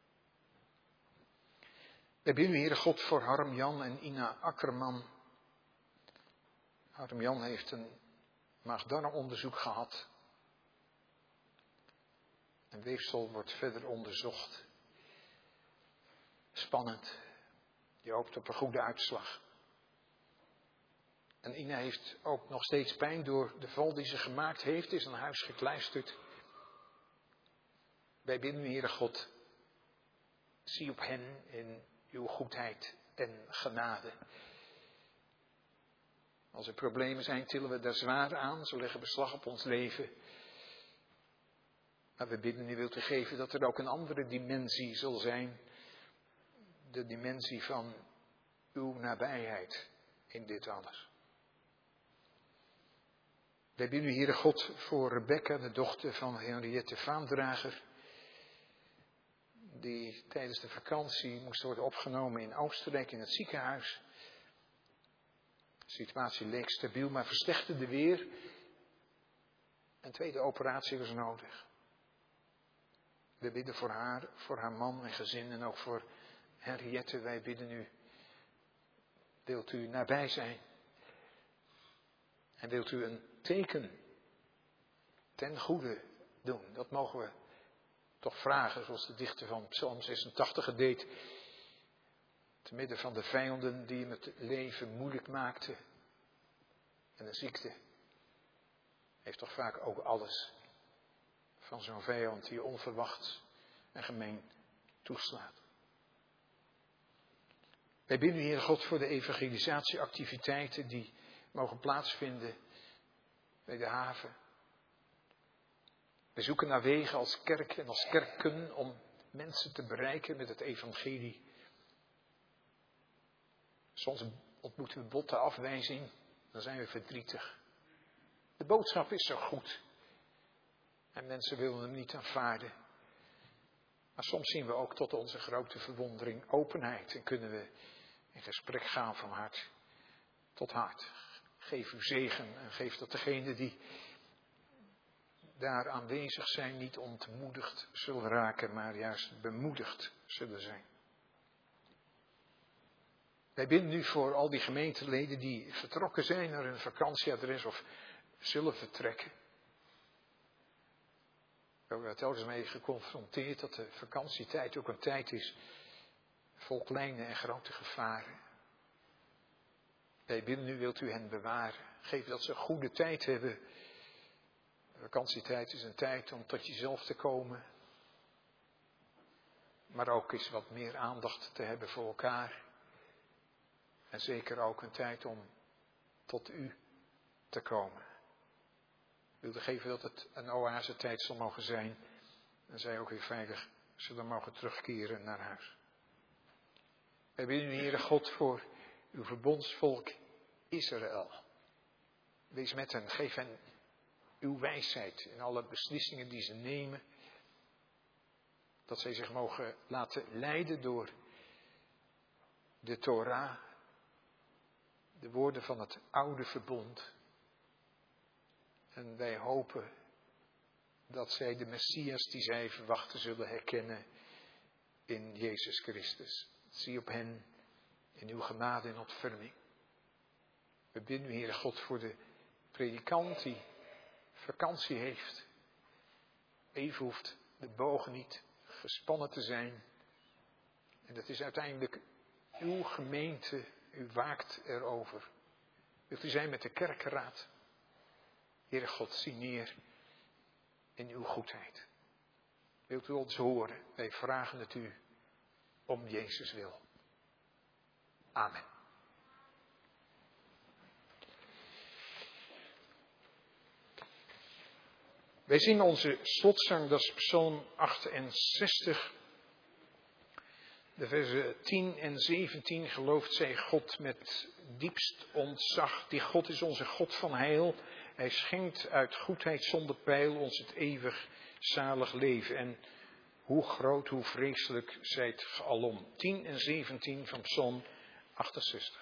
We bidden u, Heere God, voor Harm Jan en Ina Akkerman. Harm Jan heeft een maag-darmonderzoek gehad. En weefsel wordt verder onderzocht. Spannend. Je hoopt op een goede uitslag. En Ina heeft ook nog steeds pijn door de val die ze gemaakt heeft. Is aan huis gekluisterd. Wij bidden u, Heere God. Zie op hen in uw goedheid en genade. Als er problemen zijn, tillen we daar zwaar aan. Ze leggen beslag op ons leven. Maar we bidden u, wilt u geven dat er ook een andere dimensie zal zijn. De dimensie van uw nabijheid in dit alles. Wij bidden u, Heere God, voor Rebecca, de dochter van Henriette Vaandrager. Die tijdens de vakantie moest worden opgenomen in Oostenrijk in het ziekenhuis. De situatie leek stabiel, maar verslechterde weer. Een tweede operatie was nodig. We bidden voor haar, voor haar man en gezin en ook voor Henriette. Wij bidden u, wilt u nabij zijn? En wilt u een teken ten goede doen? Dat mogen we toch vragen, zoals de dichter van Psalm zesentachtig het deed. Te midden van de vijanden die hem het leven moeilijk maakten. En de ziekte heeft toch vaak ook alles van zo'n vijand die onverwacht en gemeen toeslaat. Wij bidden u, Heer God, voor de evangelisatieactiviteiten die mogen plaatsvinden bij de haven. We zoeken naar wegen als kerk en als kerken om mensen te bereiken met het evangelie. Soms ontmoeten we botte afwijzing, dan zijn we verdrietig. De boodschap is zo goed en mensen willen hem niet aanvaarden. Maar soms zien we ook tot onze grote verwondering openheid en kunnen we in gesprek gaan van hart tot hart. Geef uw zegen en geef dat degenen die daar aanwezig zijn niet ontmoedigd zullen raken, maar juist bemoedigd zullen zijn. Wij bidden nu voor al die gemeenteleden die vertrokken zijn naar hun vakantieadres of zullen vertrekken. We hebben er telkens mee geconfronteerd dat de vakantietijd ook een tijd is vol kleine en grote gevaren. Wij bidden nu, wilt u hen bewaren. Geef dat ze een goede tijd hebben. De vakantietijd is een tijd om tot jezelf te komen. Maar ook eens wat meer aandacht te hebben voor elkaar. En zeker ook een tijd om tot u te komen. Ik wilde geven dat het een oase tijd zal mogen zijn. En zij ook weer veilig zullen mogen terugkeren naar huis. Wij bidden u, Heere God, voor uw verbondsvolk Israël. Wees met hen, geef hen uw wijsheid in alle beslissingen die ze nemen. Dat zij zich mogen laten leiden door de Torah, de woorden van het oude verbond. En wij hopen dat zij de Messias die zij verwachten zullen herkennen in Jezus Christus. Zie op hen in uw genade en ontferming. We bidden u, Heere God, voor de predikant die vakantie heeft. Even hoeft de boog niet gespannen te zijn. En dat is uiteindelijk uw gemeente. U waakt erover. Wilt u zijn met de kerkenraad? Heere God, zie neer in uw goedheid. Wilt u ons horen? Wij vragen het u om Jezus wil. Amen. Wij zingen onze slotzang, dat is Psalm achtenzestig. De versen tien en zeventien. Gelooft zij God met diepst ontzag. Die God is onze God van heil. Hij schenkt uit goedheid zonder peil ons het eeuwig zalig leven. En hoe groot, hoe vreselijk zijt ge alom. tien en zeventien van Psalm achtenzestig.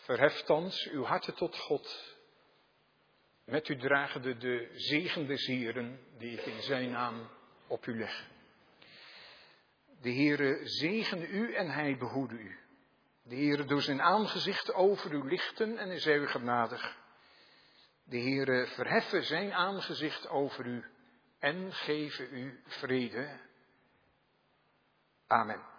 Verhef thans uw harten tot God. Met u dragende de zegen des Heeren die ik in zijn naam op u leg. De Heere zegene u en hij behoede u. De Heere door zijn aangezicht over u lichten en is u genadig. De Heere verheffen zijn aangezicht over u en geven u vrede. Amen.